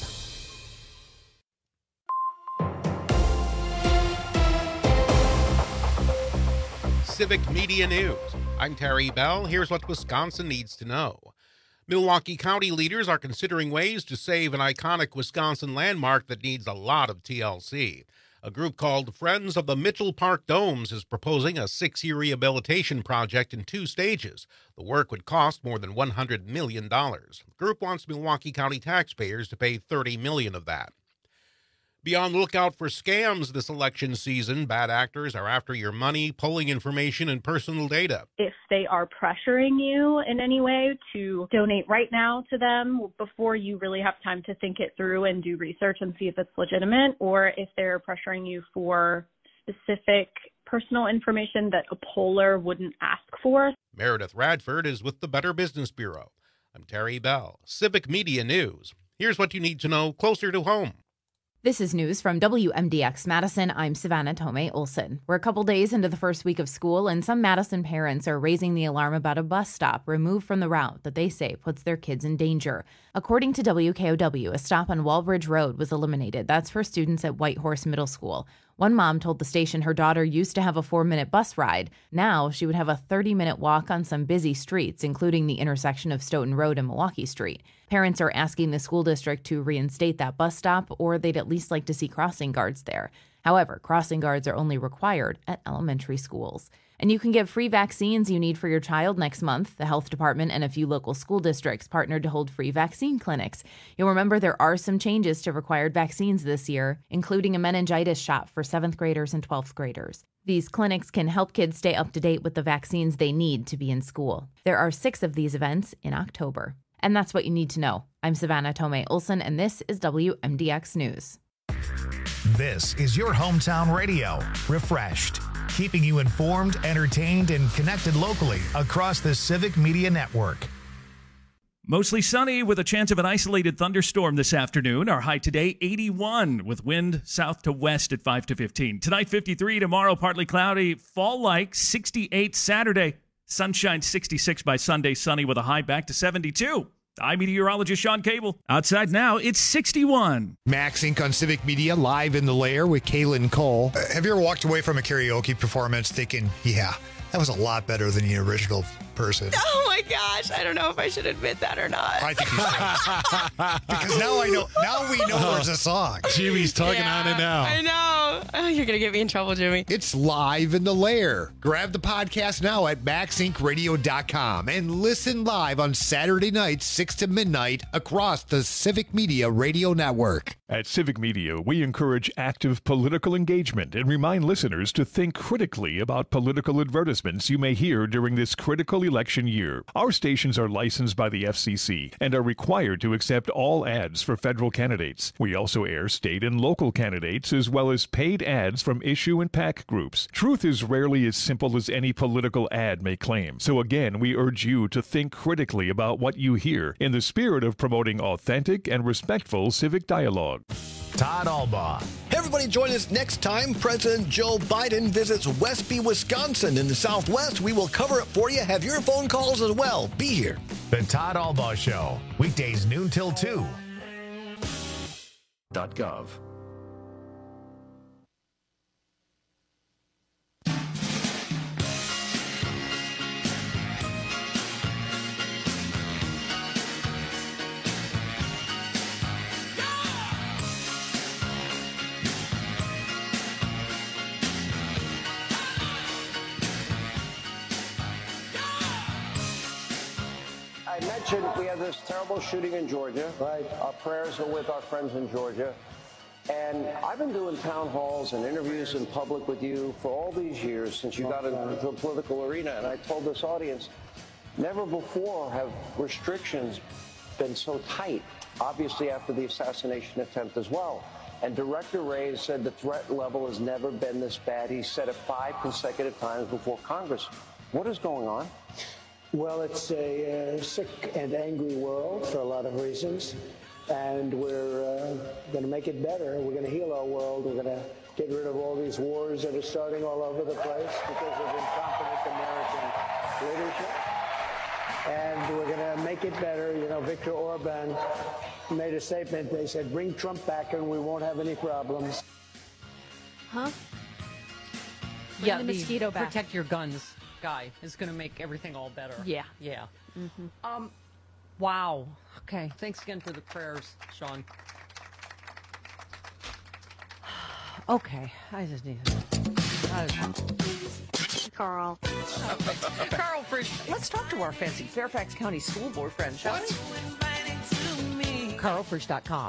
Civic Media News. I'm Terry Bell. Here's what Wisconsin needs to know. Milwaukee County leaders are considering ways to save an iconic Wisconsin landmark that needs a lot of T L C. A group called Friends of the Mitchell Park Domes is proposing a six-year rehabilitation project in two stages. The work would cost more than one hundred million dollars. The group wants Milwaukee County taxpayers to pay thirty million dollars of that. Be on the lookout for scams this election season. Bad actors are after your money, pulling information, and personal data. If they are pressuring you in any way to donate right now to them before you really have time to think it through and do research and see if it's legitimate, or if they're pressuring you for specific personal information that a poller wouldn't ask for. Meredith Radford is with the Better Business Bureau. I'm Terry Bell, Civic Media News. Here's what you need to know closer to home. This is news from W M D X Madison. I'm Savannah Tomei Olson. We're a couple days into the first week of school, and some Madison parents are raising the alarm about a bus stop removed from the route that they say puts their kids in danger. According to W K O W, a stop on Walbridge Road was eliminated. That's for students at Whitehorse Middle School. One mom told the station her daughter used to have a four-minute bus ride. Now she would have a thirty-minute walk on some busy streets, including the intersection of Stoughton Road and Milwaukee Street. Parents are asking the school district to reinstate that bus stop, or they'd at least like to see crossing guards there. However, crossing guards are only required at elementary schools. And you can get free vaccines you need for your child next month. The health department and a few local school districts partnered to hold free vaccine clinics. You'll remember there are some changes to required vaccines this year, including a meningitis shot for seventh graders and twelfth graders. These clinics can help kids stay up to date with the vaccines they need to be in school. There are six of these events in October. And that's what you need to know. I'm Savannah Tomei Olson, and this is W M D X News. This is your hometown radio, refreshed, keeping you informed, entertained, and connected locally across the Civic Media Network. Mostly sunny with a chance of an isolated thunderstorm this afternoon. Our high today, eighty-one, with wind south to west at five to fifteen. Tonight, fifty-three. Tomorrow, partly cloudy. Fall-like, sixty-eight Saturday. Sunshine, sixty-six by Sunday. Sunny with a high back to seventy-two. I'm meteorologist Sean Cable. Outside now, it's sixty-one. Max Inc on Civic Media, live in the lair with Kaylin Cole. Uh, have you ever walked away from a karaoke performance thinking, yeah, that was a lot better than the original person? Oh my gosh, I don't know if I should admit that or not. I think you should. Because now I know. Now we know there's a song. Jimmy's tugging Yeah, on it now. I know. Oh, you're going to get me in trouble, Jimmy. It's live in the lair. Grab the podcast now at max inc radio dot com and listen live on Saturday nights, six to midnight, across the Civic Media Radio Network. At Civic Media, we encourage active political engagement and remind listeners to think critically about political advertisements you may hear during this critical election year. Our stations are licensed by the F C C and are required to accept all ads for federal candidates. We also air state and local candidates as well as paid ads from issue and PAC groups. Truth is rarely as simple as any political ad may claim. So again, we urge you to think critically about what you hear in the spirit of promoting authentic and respectful civic dialogue. Todd Albaugh. Hey, everybody, join us next time President Joe Biden visits Westby, Wisconsin in the Southwest. We will cover it for you. Have your phone calls as well. Be here. The Todd Albaugh Show, weekdays noon till two. .gov. I met mentioned we had this terrible shooting in Georgia. Right. Our prayers are with our friends in Georgia. And I've been doing town halls and interviews in public with you for all these years since you got into the political arena. And I told this audience, never before have restrictions been so tight, obviously after the assassination attempt as well. And Director Ray said the threat level has never been this bad. He said it five consecutive times before Congress. What is going on? Well, it's a uh, sick and angry world for a lot of reasons. And we're uh, going to make it better. We're going to heal our world. We're going to get rid of all these wars that are starting all over the place because of incompetent American leadership. And we're going to make it better. You know, Viktor Orban made a statement. They said, bring Trump back and we won't have any problems. Huh? Bring Yeah, the mosquito back. Protect your guns guy is going to make everything all better. Yeah. Yeah. Mm-hmm. Um, wow. Okay. Thanks again for the prayers, Sean. Okay. I just need to... Carl. Carl Frisch. Let's talk to our fancy Fairfax County School Board friend, shall we? Carl Frisch dot com.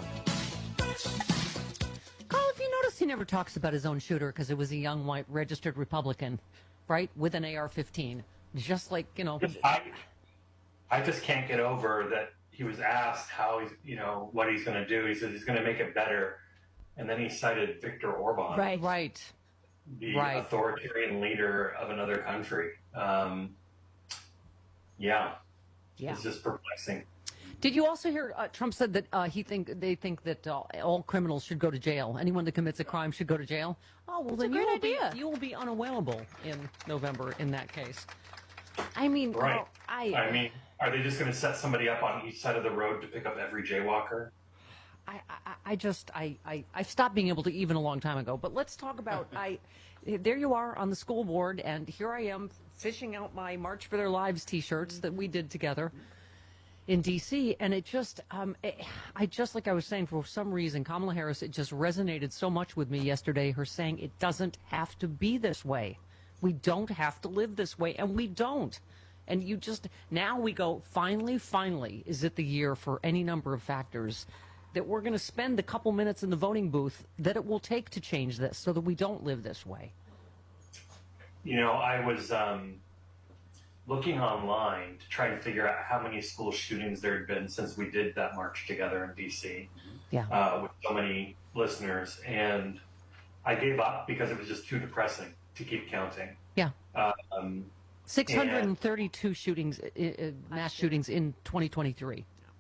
Carl, if you notice, he never talks about his own shooter because it was a young, white, registered Republican, right, with an A R fifteen. Just like, you know... I, I just can't get over that he was asked how he's, you know, what he's going to do. He said he's going to make it better. And then he cited Viktor Orban. Right. Right. The right. authoritarian leader of another country. Um, yeah. Yeah. It's just perplexing. Did you also hear uh, Trump said that uh, he think they think that uh, all criminals should go to jail? Anyone that commits a crime should go to jail? Oh, well, That's then a you great will, idea. be, you will be unavailable in November in that case. I mean, Right. well, I, I mean, are they just going to set somebody up on each side of the road to pick up every jaywalker? I, I, I just, I, I, I stopped being able to even a long time ago. But let's talk about, I, there you are on the school board, and here I am fishing out my March for Their Lives T-shirts that we did together in D C, and it just, um, it, I just, like I was saying, for some reason, Kamala Harris, it just resonated so much with me yesterday, her saying it doesn't have to be this way. We don't have to live this way, and we don't. And you just, now we go, finally, finally, is it the year for any number of factors that we're going to spend the couple minutes in the voting booth that it will take to change this so that we don't live this way? You know, I was um, looking online to try to figure out how many school shootings there had been since we did that march together in D C Yeah. uh, with so many listeners. And I gave up because it was just too depressing to keep counting. Yeah. Um, six hundred thirty-two and, shootings, uh, uh, mass shootings in twenty twenty-three.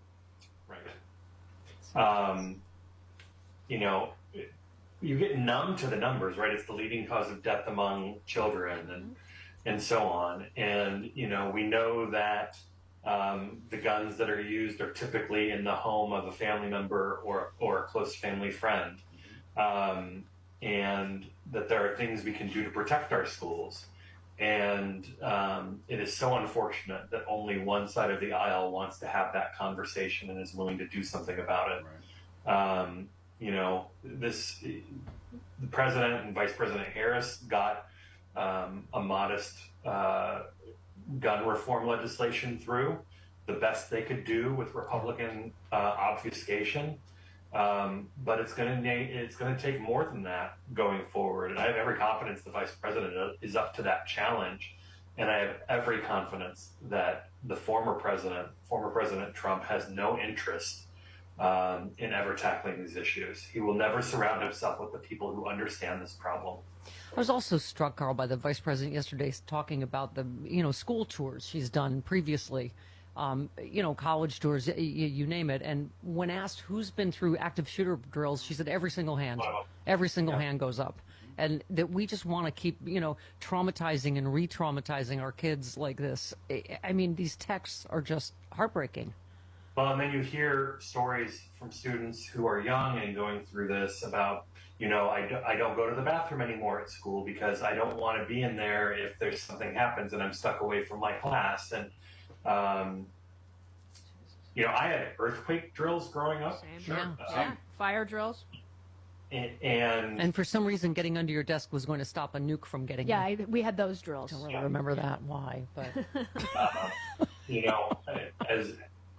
Right. Um, you know, you get numb to the numbers, right? It's the leading cause of death among children and and so on. And, you know, we know that um, the guns that are used are typically in the home of a family member or, or a close family friend. Um, and that there are things we can do to protect our schools. And um, it is so unfortunate that only one side of the aisle wants to have that conversation and is willing to do something about it. Right. Um, you know, this, the president and Vice President Harris got um, a modest uh, gun reform legislation through, the best they could do with Republican uh, obfuscation. Um, but it's going to it's going to take more than that going forward. And I have every confidence the vice president is up to that challenge. And I have every confidence that the former president, former President Trump, has no interest um, in ever tackling these issues. He will never surround himself with the people who understand this problem. I was also struck, Carl, by the vice president yesterday talking about the, you know, school tours she's done previously. Um, you know, college tours, you, you name it. And when asked who's been through active shooter drills, she said every single hand, wow. every single yeah. hand goes up. And that we just want to keep, you know, traumatizing and re-traumatizing our kids like this. I mean, these texts are just heartbreaking. Well, and then you hear stories from students who are young and going through this about, you know, I, do, I don't go to the bathroom anymore at school because I don't want to be in there if there's something happens and I'm stuck away from my class. And Um, you know, I had earthquake drills growing up. Same. Sure. Yeah. Um, yeah. Fire drills. And, and and for some reason, getting under your desk was going to stop a nuke from getting. Yeah, in. I, we had those drills. I don't really remember that. Why? But uh, you know, as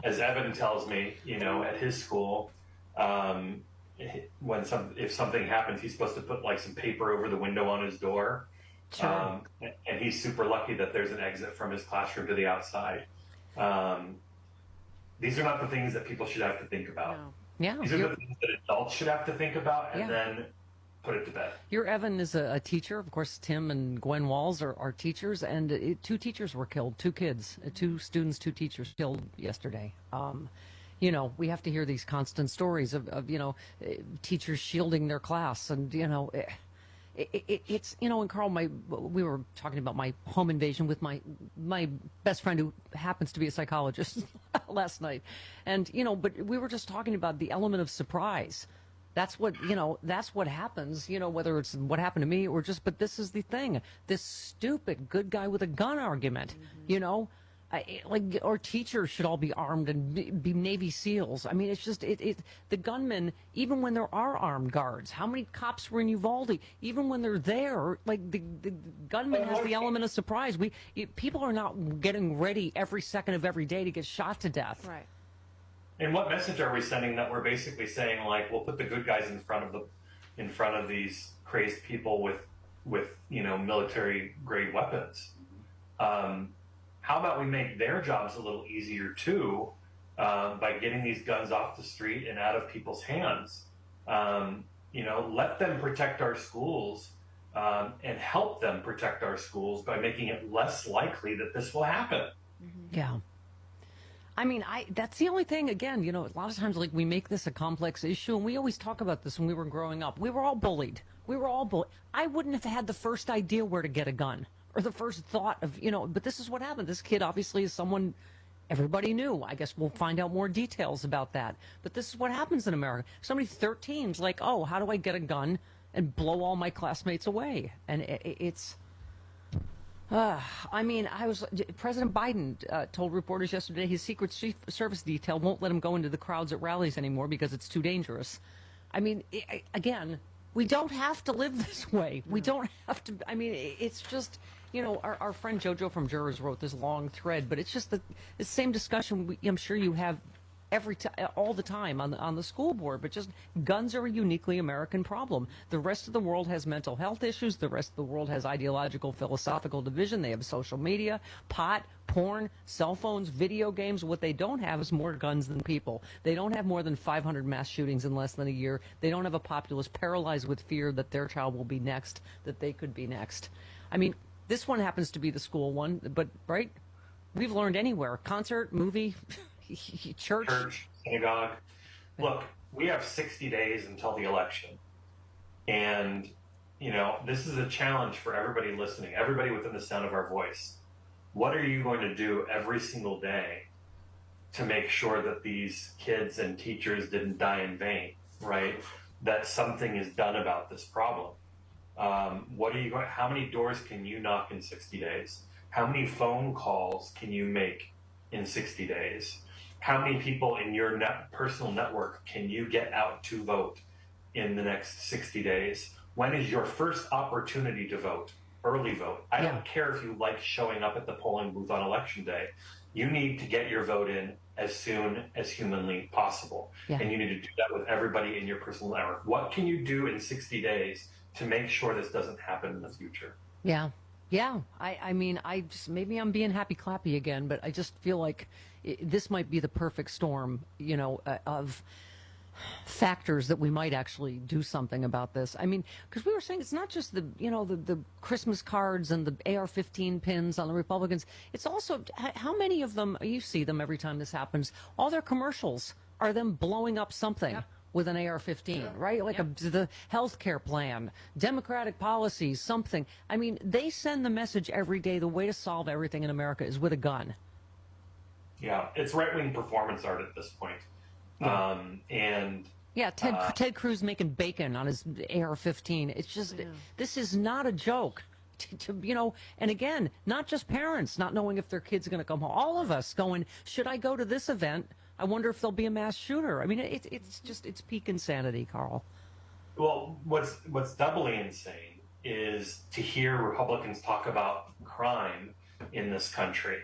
as Evan tells me, you know, at his school, um, when some if something happens, he's supposed to put like some paper over the window on his door. Sure. Um, and he's super lucky that there's an exit from his classroom to the outside. Um, these are not the things that people should have to think about. No. Yeah, these are the things that adults should have to think about, and Yeah. then put it to bed. Your Evan is a, a teacher. Of course, Tim and Gwen Walls are, are teachers, and it, two teachers were killed, two kids, uh, two students, two teachers killed yesterday. Um, you know, we have to hear these constant stories of, of you know, uh, teachers shielding their class, and, you know, it, it, it, it's, you know, and Carl, my, we were talking about my home invasion with my, my best friend who happens to be a psychologist last night. And, you know, but we were just talking about the element of surprise. That's what, you know, that's what happens, you know, whether it's what happened to me or just, but this is the thing, this stupid good guy with a gun argument, mm-hmm. you know, I, like, our teachers should all be armed and be, be Navy SEALs. I mean, it's just, it, it, the gunmen, even when there are armed guards, how many cops were in Uvalde? Even when they're there, like, the, the gunman has the element of surprise. We, it, people are not getting ready every second of every day to get shot to death. Right. And what message are we sending that we're basically saying, like, we'll put the good guys in front of the, in front of these crazed people with, with you know, military grade weapons? Um, how about we make their jobs a little easier too, uh, by getting these guns off the street and out of people's hands? Um, you know, let them protect our schools, um, and help them protect our schools by making it less likely that this will happen. Mm-hmm. Yeah. I mean, I that's the only thing, again, you know, a lot of times, like, we make this a complex issue, and we always talk about this when we were growing up. We were all bullied. We were all bullied. I wouldn't have had the first idea where to get a gun or the first thought of, you know, but this is what happened. This kid obviously is someone everybody knew. I guess we'll find out more details about that. But this is what happens in America. Somebody thirteen's like, oh, how do I get a gun and blow all my classmates away? And it, it's... Uh, I mean, I was President Biden uh, told reporters yesterday his Secret Service detail won't let him go into the crowds at rallies anymore because it's too dangerous. I mean, it, again, we don't have to live this way. We don't have to. I mean, it's just, you know, our, our friend JoJo from Jurors wrote this long thread, but it's just the, the same discussion we, I'm sure you have every time, all the time on the, on the school board, but just guns are a uniquely American problem. The rest of the world has mental health issues. The rest of the world has ideological, philosophical division. They have social media, pot, porn, cell phones, video games. What they don't have is more guns than people. They don't have more than five hundred mass shootings in less than a year. They don't have a populace paralyzed with fear that their child will be next, that they could be next. I mean, this one happens to be the school one, but, right? We've learned anywhere. Concert, movie... Church. Church, synagogue. Look, we have sixty days until the election. And, you know, this is a challenge for everybody listening, everybody within the sound of our voice. What are you going to do every single day to make sure that these kids and teachers didn't die in vain, right? That something is done about this problem. Um, what are you going, how many doors can you knock in sixty days? How many phone calls can you make in sixty days? How many people in your net, personal network can you get out to vote in the next sixty days? When is your first opportunity to vote? Early vote. I Yeah. don't care if you like showing up at the polling booth on election day. You need to get your vote in as soon as humanly possible. Yeah. And you need to do that with everybody in your personal network. What can you do in sixty days to make sure this doesn't happen in the future? Yeah. Yeah. I, I mean, I just, maybe I'm being happy clappy again, but I just feel like it, this might be the perfect storm, you know, uh, of factors that we might actually do something about this. I mean, because we were saying it's not just the, you know, the, the Christmas cards and the A R fifteen pins on the Republicans. It's also, how many of them, you see them every time this happens, all their commercials are them blowing up something. Yep. With an A R fifteen, yeah. right? Like yep. a, the health care plan, Democratic policies, something. I mean, they send the message every day, the way to solve everything in America is with a gun. Yeah, it's right-wing performance art at this point. Yeah. Um, and yeah, Ted uh, Ted Cruz making bacon on his A R fifteen. It's just, yeah. this is not a joke. To, to, you know, and again, not just parents not knowing if their kids are going to come home. All of us going, should I go to this event? I wonder if there'll be a mass shooter. I mean, it, it's just, it's peak insanity, Carl. Well, what's what's doubly insane is to hear Republicans talk about crime in this country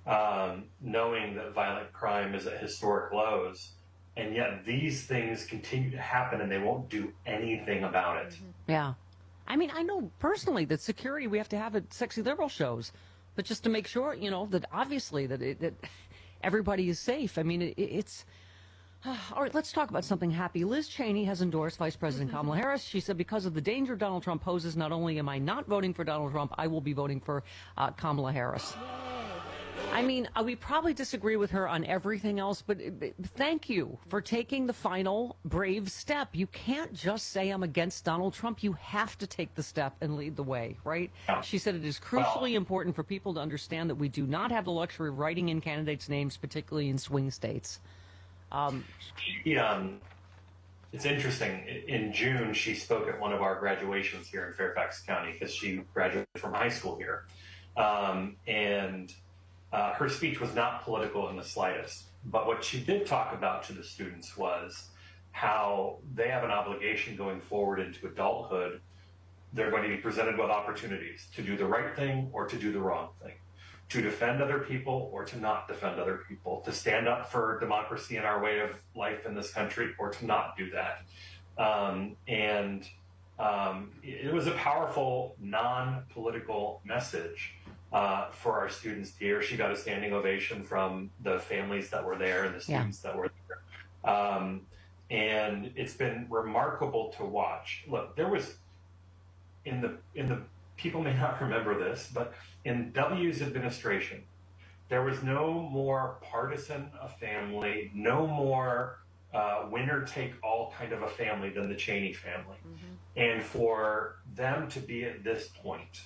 um, knowing that violent crime is at historic lows, and yet these things continue to happen and they won't do anything about it. Yeah. I mean, I know personally that security we have to have at Sexy Liberal shows, but just to make sure, you know, that obviously that, it, that everybody is safe. I mean, it, it's... All right, let's talk about something happy. Liz Cheney has endorsed Vice President Kamala Harris. She said, because of the danger Donald Trump poses, not only am I not voting for Donald Trump, I will be voting for uh, Kamala Harris. I mean, uh, we probably disagree with her on everything else, but uh, thank you for taking the final brave step. You can't just say I'm against Donald Trump. You have to take the step and lead the way, right? She said it is crucially important for people to understand that we do not have the luxury of writing in candidates' names, particularly in swing states. Um, she, um, it's interesting. In June, she spoke at one of our graduations here in Fairfax County because she graduated from high school here. Um, and uh, her speech was not political in the slightest. But what she did talk about to the students was how they have an obligation going forward into adulthood. They're going to be presented with opportunities to do the right thing or to do the wrong thing, to defend other people or to not defend other people, to stand up for democracy and our way of life in this country or to not do that. Um, and um, it was a powerful, non-political message uh, for our students to hear. She got a standing ovation from the families that were there and the students yeah. that were there. Um, and it's been remarkable to watch. Look, there was in the in the people may not remember this, but in W's administration, there was no more partisan a family, no more uh, winner-take-all kind of a family than the Cheney family. Mm-hmm. And for them to be at this point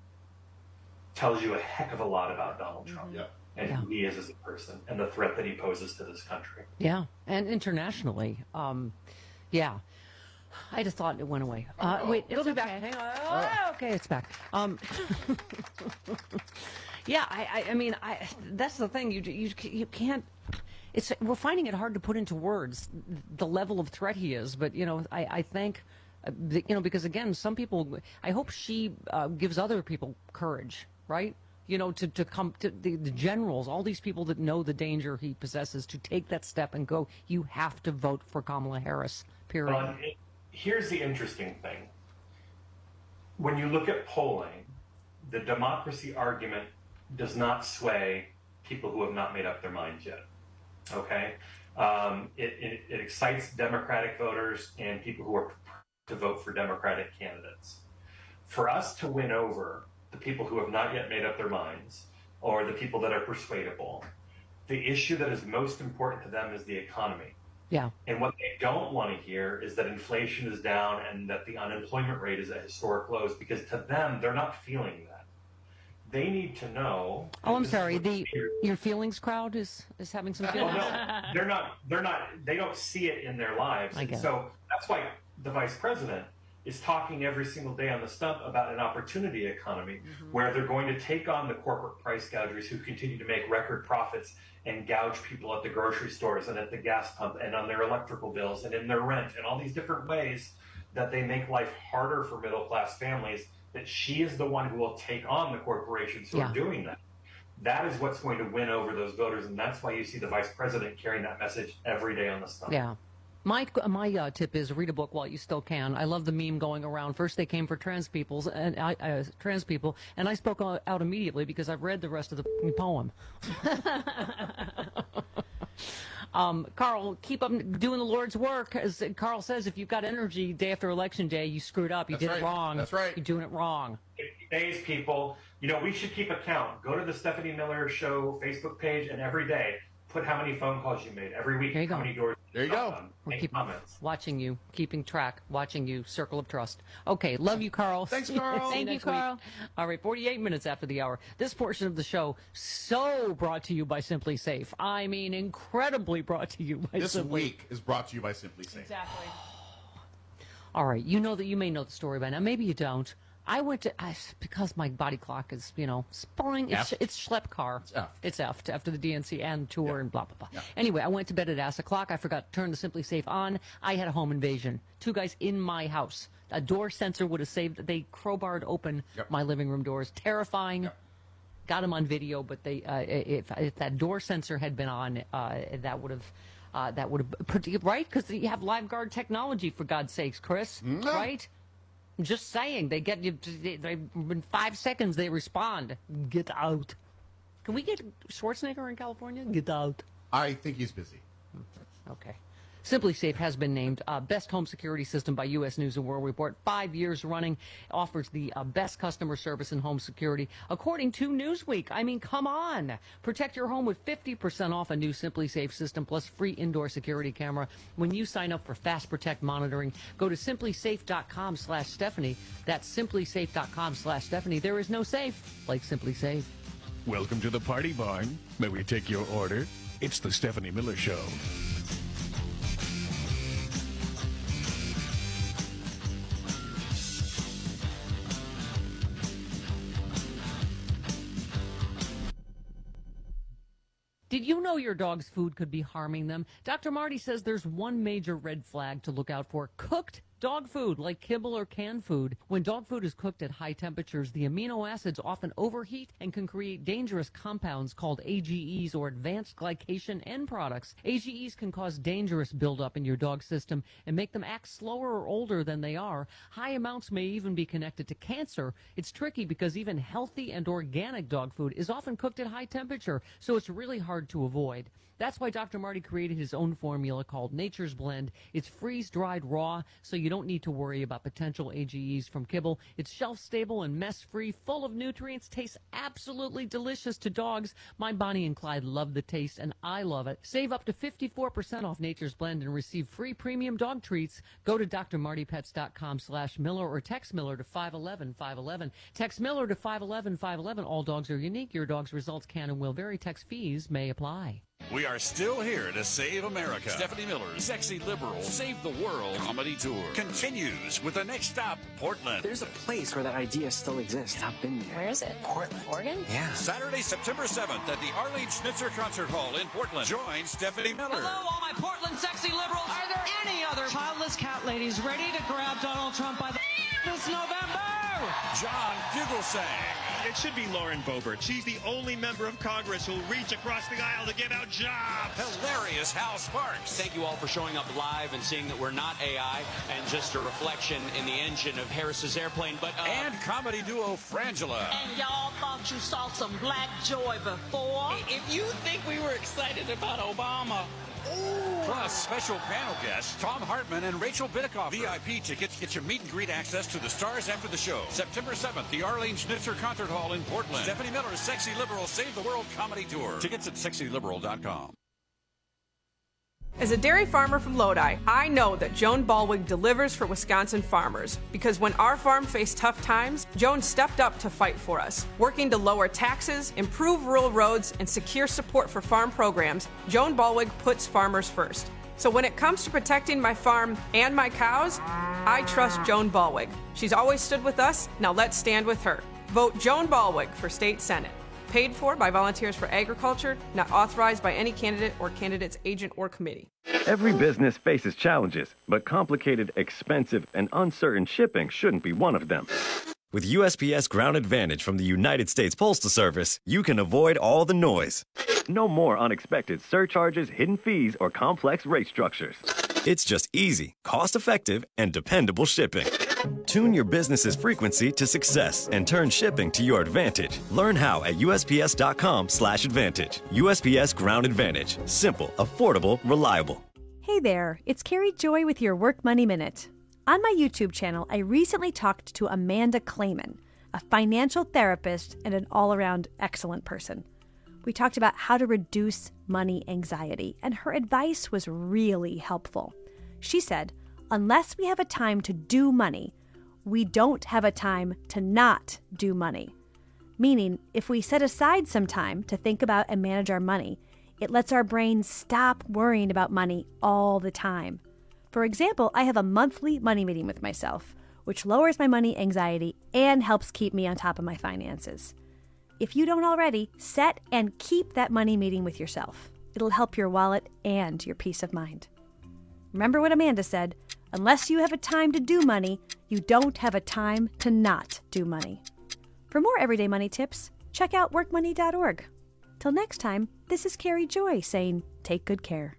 tells you a heck of a lot about Donald Trump mm-hmm. and yeah. who he is as a person and the threat that he poses to this country. Yeah, and internationally. Um, yeah. I just thought it went away. Uh, wait, it'll be back. Hang on. Oh, okay, it's back. Um, yeah, I, I, I mean, I, that's the thing. You, you, you can't. It's we're finding it hard to put into words the level of threat he is. But you know, I, I think, uh, the, you know, because again, some people. I hope she uh, gives other people courage, right? You know, to, to come to the, the generals, all these people that know the danger he possesses, to take that step and go. You have to vote for Kamala Harris. Period. Um, it, Here's the interesting thing. When you look at polling, the democracy argument does not sway people who have not made up their minds yet. Okay? Um, it, it, it excites Democratic voters and people who are prepared to vote for Democratic candidates. For us to win over the people who have not yet made up their minds or the people that are persuadable, the issue that is most important to them is the economy. Yeah. And what they don't want to hear is that inflation is down and that the unemployment rate is at historic lows, because to them, they're not feeling that. They need to know. Oh, I'm sorry. The your feelings crowd is, is having some feelings. Oh, no, they're not. They're not. They don't see it in their lives. I and get so that's why the vice president is talking every single day on the stump about an opportunity economy mm-hmm. where they're going to take on the corporate price gougers who continue to make record profits and gouge people at the grocery stores and at the gas pump and on their electrical bills and in their rent and all these different ways that they make life harder for middle-class families, that she is the one who will take on the corporations who yeah. are doing that. That is what's going to win over those voters, and that's why you see the vice president carrying that message every day on the stump. Yeah. My my uh, tip is read a book while you still can. I love the meme going around. First they came for trans peoples and I, uh, trans people, and I spoke out immediately because I've read the rest of the poem. um, Carl, keep up doing the Lord's work. As Carl says, if you've got energy day after election day, you screwed up. You That's did right. it wrong. That's right. You're doing it wrong. fifty days, people. You know, we should keep a count. Go to the Stephanie Miller Show Facebook page, and every day, put how many phone calls you made. Every week, There you how go. many doors There you go. We're Make keep comments. watching you, keeping track, watching you, circle of trust. Okay, love you, Carl. Thanks, Carl. See Thank you, next Carl. week. All right, forty-eight minutes after the hour. This portion of the show, so brought to you by Simply Safe. I mean, incredibly brought to you by This Simply. week is brought to you by Simply Safe. Exactly. All right, you know that you may know the story by now. Maybe you don't. I went to, I, because my body clock is, you know, spring. It's, Effed. it's schlepp car. It's effed. It's effed after the D N C and tour Yeah. and blah, blah, blah. Yeah. Anyway, I went to bed at ass o'clock. I forgot to turn the Simply Safe on. I had a home invasion. Two guys in my house. A door sensor would have saved. They crowbarred open Yep. my living room doors. Terrifying. Yep. got him on video, but they uh, if if that door sensor had been on, uh, that would have. Uh, that would have, right? Because you have LiveGuard technology, for God's sakes, Chris, mm-hmm. right? I'm just saying, they get you, they, they, in five seconds they respond. Get out. Can we get Schwarzenegger in California? Get out. I think he's busy. Okay. SimpliSafe has been named uh, Best Home Security System by U S News and World Report. Five years running, offers the uh, best customer service in home security, according to Newsweek. I mean, come on. Protect your home with fifty percent off a new SimpliSafe system plus free indoor security camera when you sign up for Fast Protect monitoring. Go to simplisafe.com slash Stephanie. That's simplisafe.com slash Stephanie. There is no safe like SimpliSafe. Welcome to the Party Barn. May we take your order? It's the Stephanie Miller Show. Did you know your dog's food could be harming them? Doctor Marty says there's one major red flag to look out for: cooked dog food, like kibble or canned food. When dog food is cooked at high temperatures, the amino acids often overheat and can create dangerous compounds called A G Es, or advanced glycation end products. A G Es can cause dangerous buildup in your dog's system and make them act slower or older than they are. High amounts may even be connected to cancer. It's tricky because even healthy and organic dog food is often cooked at high temperature, so it's really hard to avoid. That's why Doctor Marty created his own formula called Nature's Blend. It's freeze-dried raw, so you don't need to worry about potential A G Es from kibble. It's shelf-stable and mess-free, full of nutrients, tastes absolutely delicious to dogs. My Bonnie and Clyde love the taste, and I love it. Save up to fifty-four percent off Nature's Blend and receive free premium dog treats. Go to drmartypets.com slash Miller or text Miller to five one one, five one one. Text Miller to five one one, five one one. All dogs are unique. Your dog's results can and will vary. Text fees may apply. We are still here to save America. Stephanie Miller's Sexy Liberal Save the World Comedy Tour continues with the next stop, Portland. There's a place where that idea still exists. I've been there. Where is it? Portland. Oregon? Yeah. Saturday, September seventh at the Arlene Schnitzer Concert Hall in Portland. Join Stephanie Miller. Hello, all my Portland sexy liberals. Are there any other childless cat ladies ready to grab Donald Trump by the this November? John Fugelsang. It should be Lauren Boebert. She's the only member of Congress who'll reach across the aisle to give out jobs. Hilarious Hal Sparks. Thank you all for showing up live and seeing that we're not A I and just a reflection in the engine of Harris's airplane. But uh, and comedy duo Frangela. And y'all thought you saw some black joy before? If you think we were excited about Obama. Ooh. Plus, special panel guests Tom Hartman and Rachel Bitikoff. V I P tickets get you meet and greet access to the stars after the show. September seventh, the Arlene Schnitzer Concert Hall in Portland. Stephanie Miller's Sexy Liberal Save the World Comedy Tour. Tickets at sexy liberal dot com. As a dairy farmer from Lodi, I know that Joan Ballwig delivers for Wisconsin farmers, because when our farm faced tough times, Joan stepped up to fight for us. Working to lower taxes, improve rural roads, and secure support for farm programs, Joan Ballwig puts farmers first. So when it comes to protecting my farm and my cows, I trust Joan Ballwig. She's always stood with us, now let's stand with her. Vote Joan Ballwig for State Senate. Paid for by Volunteers for Agriculture, not authorized by any candidate or candidate's agent or committee. Every business faces challenges, but complicated, expensive, and uncertain shipping shouldn't be one of them. With U S P S Ground Advantage from the United States Postal Service, you can avoid all the noise. No more unexpected surcharges, hidden fees, or complex rate structures. It's just easy, cost-effective, and dependable shipping. Tune your business's frequency to success and turn shipping to your advantage. Learn how at U S P S dot com slash advantage. U S P S Ground Advantage. Simple, affordable, reliable. Hey there, it's Carrie Joy with your Work Money Minute. On my YouTube channel, I recently talked to Amanda Clayman, a financial therapist and an all-around excellent person. We talked about how to reduce money anxiety, and her advice was really helpful. She said, unless we have a time to do money, we don't have a time to not do money. Meaning, if we set aside some time to think about and manage our money, it lets our brain stop worrying about money all the time. For example, I have a monthly money meeting with myself, which lowers my money anxiety and helps keep me on top of my finances. If you don't already, set and keep that money meeting with yourself. It'll help your wallet and your peace of mind. Remember what Amanda said, unless you have a time to do money, you don't have a time to not do money. For more everyday money tips, check out work money dot org. Till next time, this is Carrie Joy saying, take good care.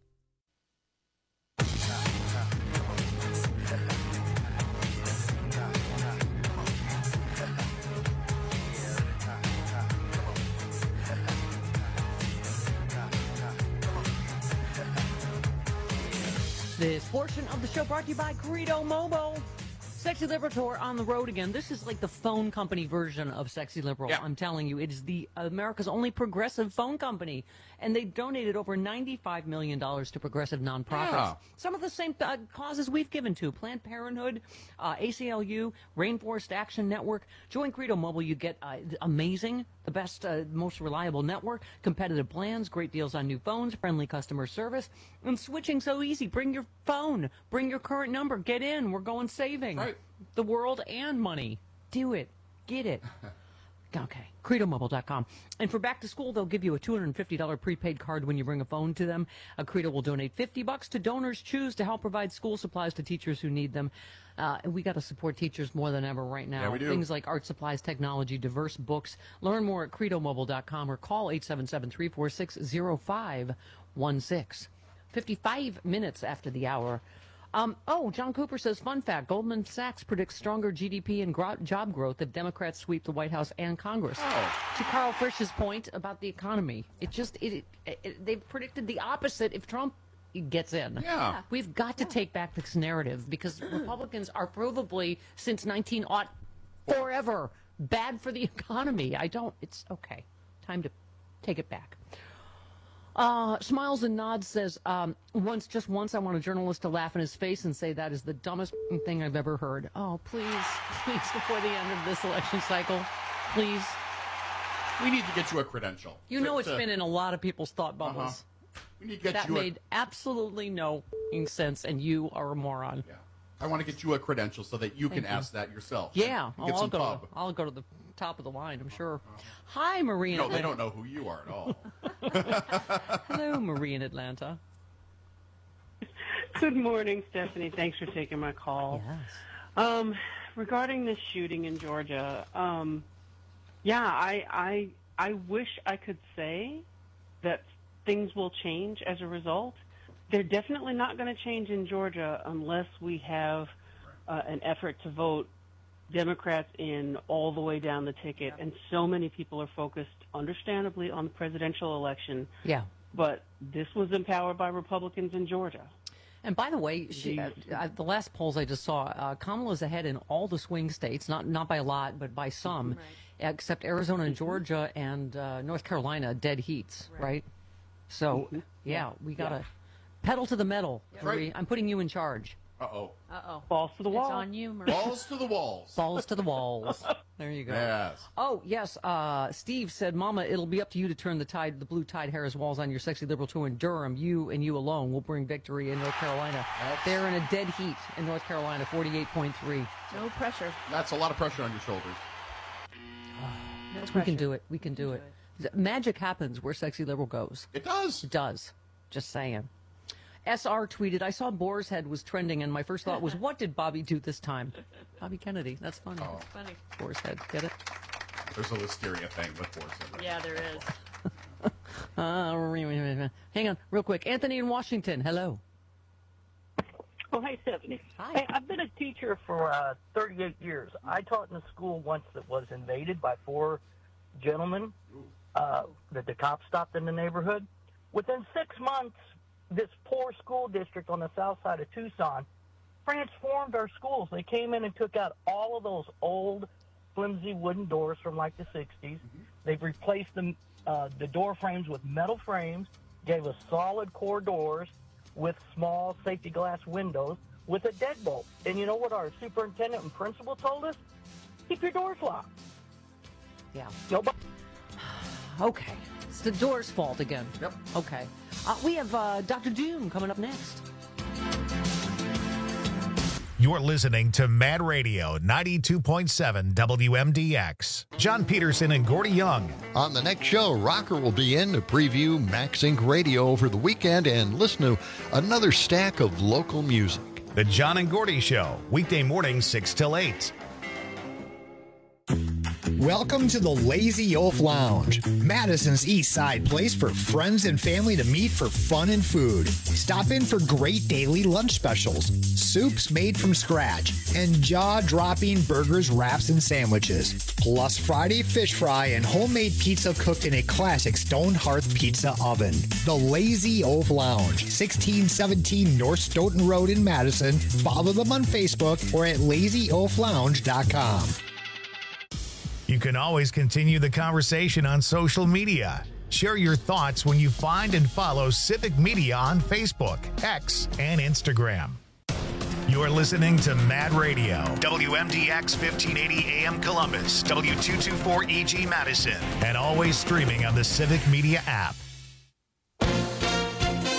This portion of the show brought to you by Credo Mobile. Sexy Libertor on the road again. This is like the phone company version of Sexy Liberal. Yeah. I'm telling you, it is the America's only progressive phone company. And they donated over ninety-five million dollars to progressive nonprofits. Yeah. Some of the same uh, causes we've given to. Planned Parenthood, uh, A C L U, Rainforest Action Network. Join Credo Mobile. You get uh, amazing, the best, uh, most reliable network, competitive plans, great deals on new phones, friendly customer service, and switching so easy. Bring your phone. Bring your current number. Get in. We're going saving. Right. The world and money. Do it. Get it. Okay. Credo Mobile dot com. And for back to school, they'll give you a two hundred fifty dollars prepaid card when you bring a phone to them. Uh, Credo will donate fifty bucks to donors choose to help provide school supplies to teachers who need them. Uh, and we got to support teachers more than ever right now. Yeah, we do. Things like art supplies, technology, diverse books. Learn more at Credo Mobile dot com or call eight seven seven, three four six, zero five one six. fifty-five minutes after the hour. Um, oh, John Cooper says, fun fact, Goldman Sachs predicts stronger G D P and gro- job growth if Democrats sweep the White House and Congress. Oh. To Carl Frisch's point about the economy, it just, it, it, it, they've predicted the opposite if Trump gets in. Yeah. We've got to take back this narrative because Republicans are provably, since nineteen oh forever, bad for the economy. I don't, it's okay. Time to take it back. Uh, Smiles and Nods says, um, once, just once, I want a journalist to laugh in his face and say that is the dumbest thing I've ever heard. Oh, please, please, before the end of this election cycle, please. We need to get you a credential. You to, know it's to, been in a lot of people's thought bubbles. Uh-huh. We need to get that you made a, absolutely no sense, and you are a moron. Yeah. I want to get you a credential so that you Thank can you. ask that yourself. Yeah, and oh, get I'll some go. pub. To, I'll go to the top of the line. I'm sure. Hi, Marie. in No, they Atlanta. don't know who you are at all. Hello, Marie in Atlanta. Good morning, Stephanie. Thanks for taking my call. Yes. Um, regarding this shooting in Georgia, um, yeah, I, I, I wish I could say that things will change as a result. They're definitely not going to change in Georgia unless we have uh, an effort to vote Democrats in all the way down the ticket. And so many people are focused, understandably, on the presidential election. Yeah. But this was empowered by Republicans in Georgia. And by the way, she, uh, uh, the last polls I just saw, uh, Kamala's ahead in all the swing states, not not by a lot, but by some, right. Except Arizona and Georgia and uh, North Carolina, dead heats, right? right? So, mm-hmm. yeah, we got to yeah. pedal to the metal, yep. Marie. Right. I'm putting you in charge. Uh-oh. Uh-oh. Balls to the wall. It's on you, Marie. Balls to the walls. Balls to the walls. There you go. Yes. Oh, yes. Uh, Steve said, Mama, it'll be up to you to turn the tide, the blue tide Harris walls on your sexy liberal tour in Durham. You and you alone will bring victory in North Carolina. That's... They're in a dead heat in North Carolina, forty-eight point three. No pressure. That's a lot of pressure on your shoulders. No we pressure. can do it. We can do, we can it. do it. Magic happens where sexy liberal goes. It does. It does. Just saying. S R tweeted, I saw Boar's Head was trending, and my first thought was, what did Bobby do this time? Bobby Kennedy. That's funny. Oh. That's funny. Boar's Head. Get it? There's a Listeria thing with Boar's Head. Yeah, there is. uh, hang on, real quick. Anthony in Washington. Hello. Oh, hey, Stephanie. Hi. Hey, I've been a teacher for uh, thirty-eight years. I taught in a school once that was invaded by four gentlemen uh, that the cops stopped in the neighborhood. Within six months, this poor school district on the south side of Tucson transformed our schools. They came in and took out all of those old, flimsy wooden doors from like the sixties. Mm-hmm. They've replaced them, uh, the door frames with metal frames, gave us solid core doors with small safety glass windows with a deadbolt. And you know what our superintendent and principal told us? Keep your doors locked. Yeah. Nobody. Okay. It's the door's fault again. Yep. Okay. Uh, we have uh, Doctor Doom coming up next. You're listening to Mad Radio ninety-two point seven W M D X. John Peterson and Gordy Young. On the next show, Rocker will be in to preview Max Inc Radio over the weekend and listen to another stack of local music. The John and Gordy Show, weekday mornings six till eight. Welcome to the Lazy Oaf Lounge, Madison's East Side place for friends and family to meet for fun and food. Stop in for great daily lunch specials, soups made from scratch, and jaw-dropping burgers, wraps, and sandwiches. Plus Friday fish fry and homemade pizza cooked in a classic stone hearth pizza oven. The Lazy Oaf Lounge, sixteen seventeen North Stoughton Road in Madison. Follow them on Facebook or at lazy oaf lounge dot com. You can always continue the conversation on social media. Share your thoughts when you find and follow Civic Media on Facebook, X, and Instagram. You're listening to Mad Radio, W M D X fifteen eighty A M Columbus, W two twenty-four E G Madison, and always streaming on the Civic Media app.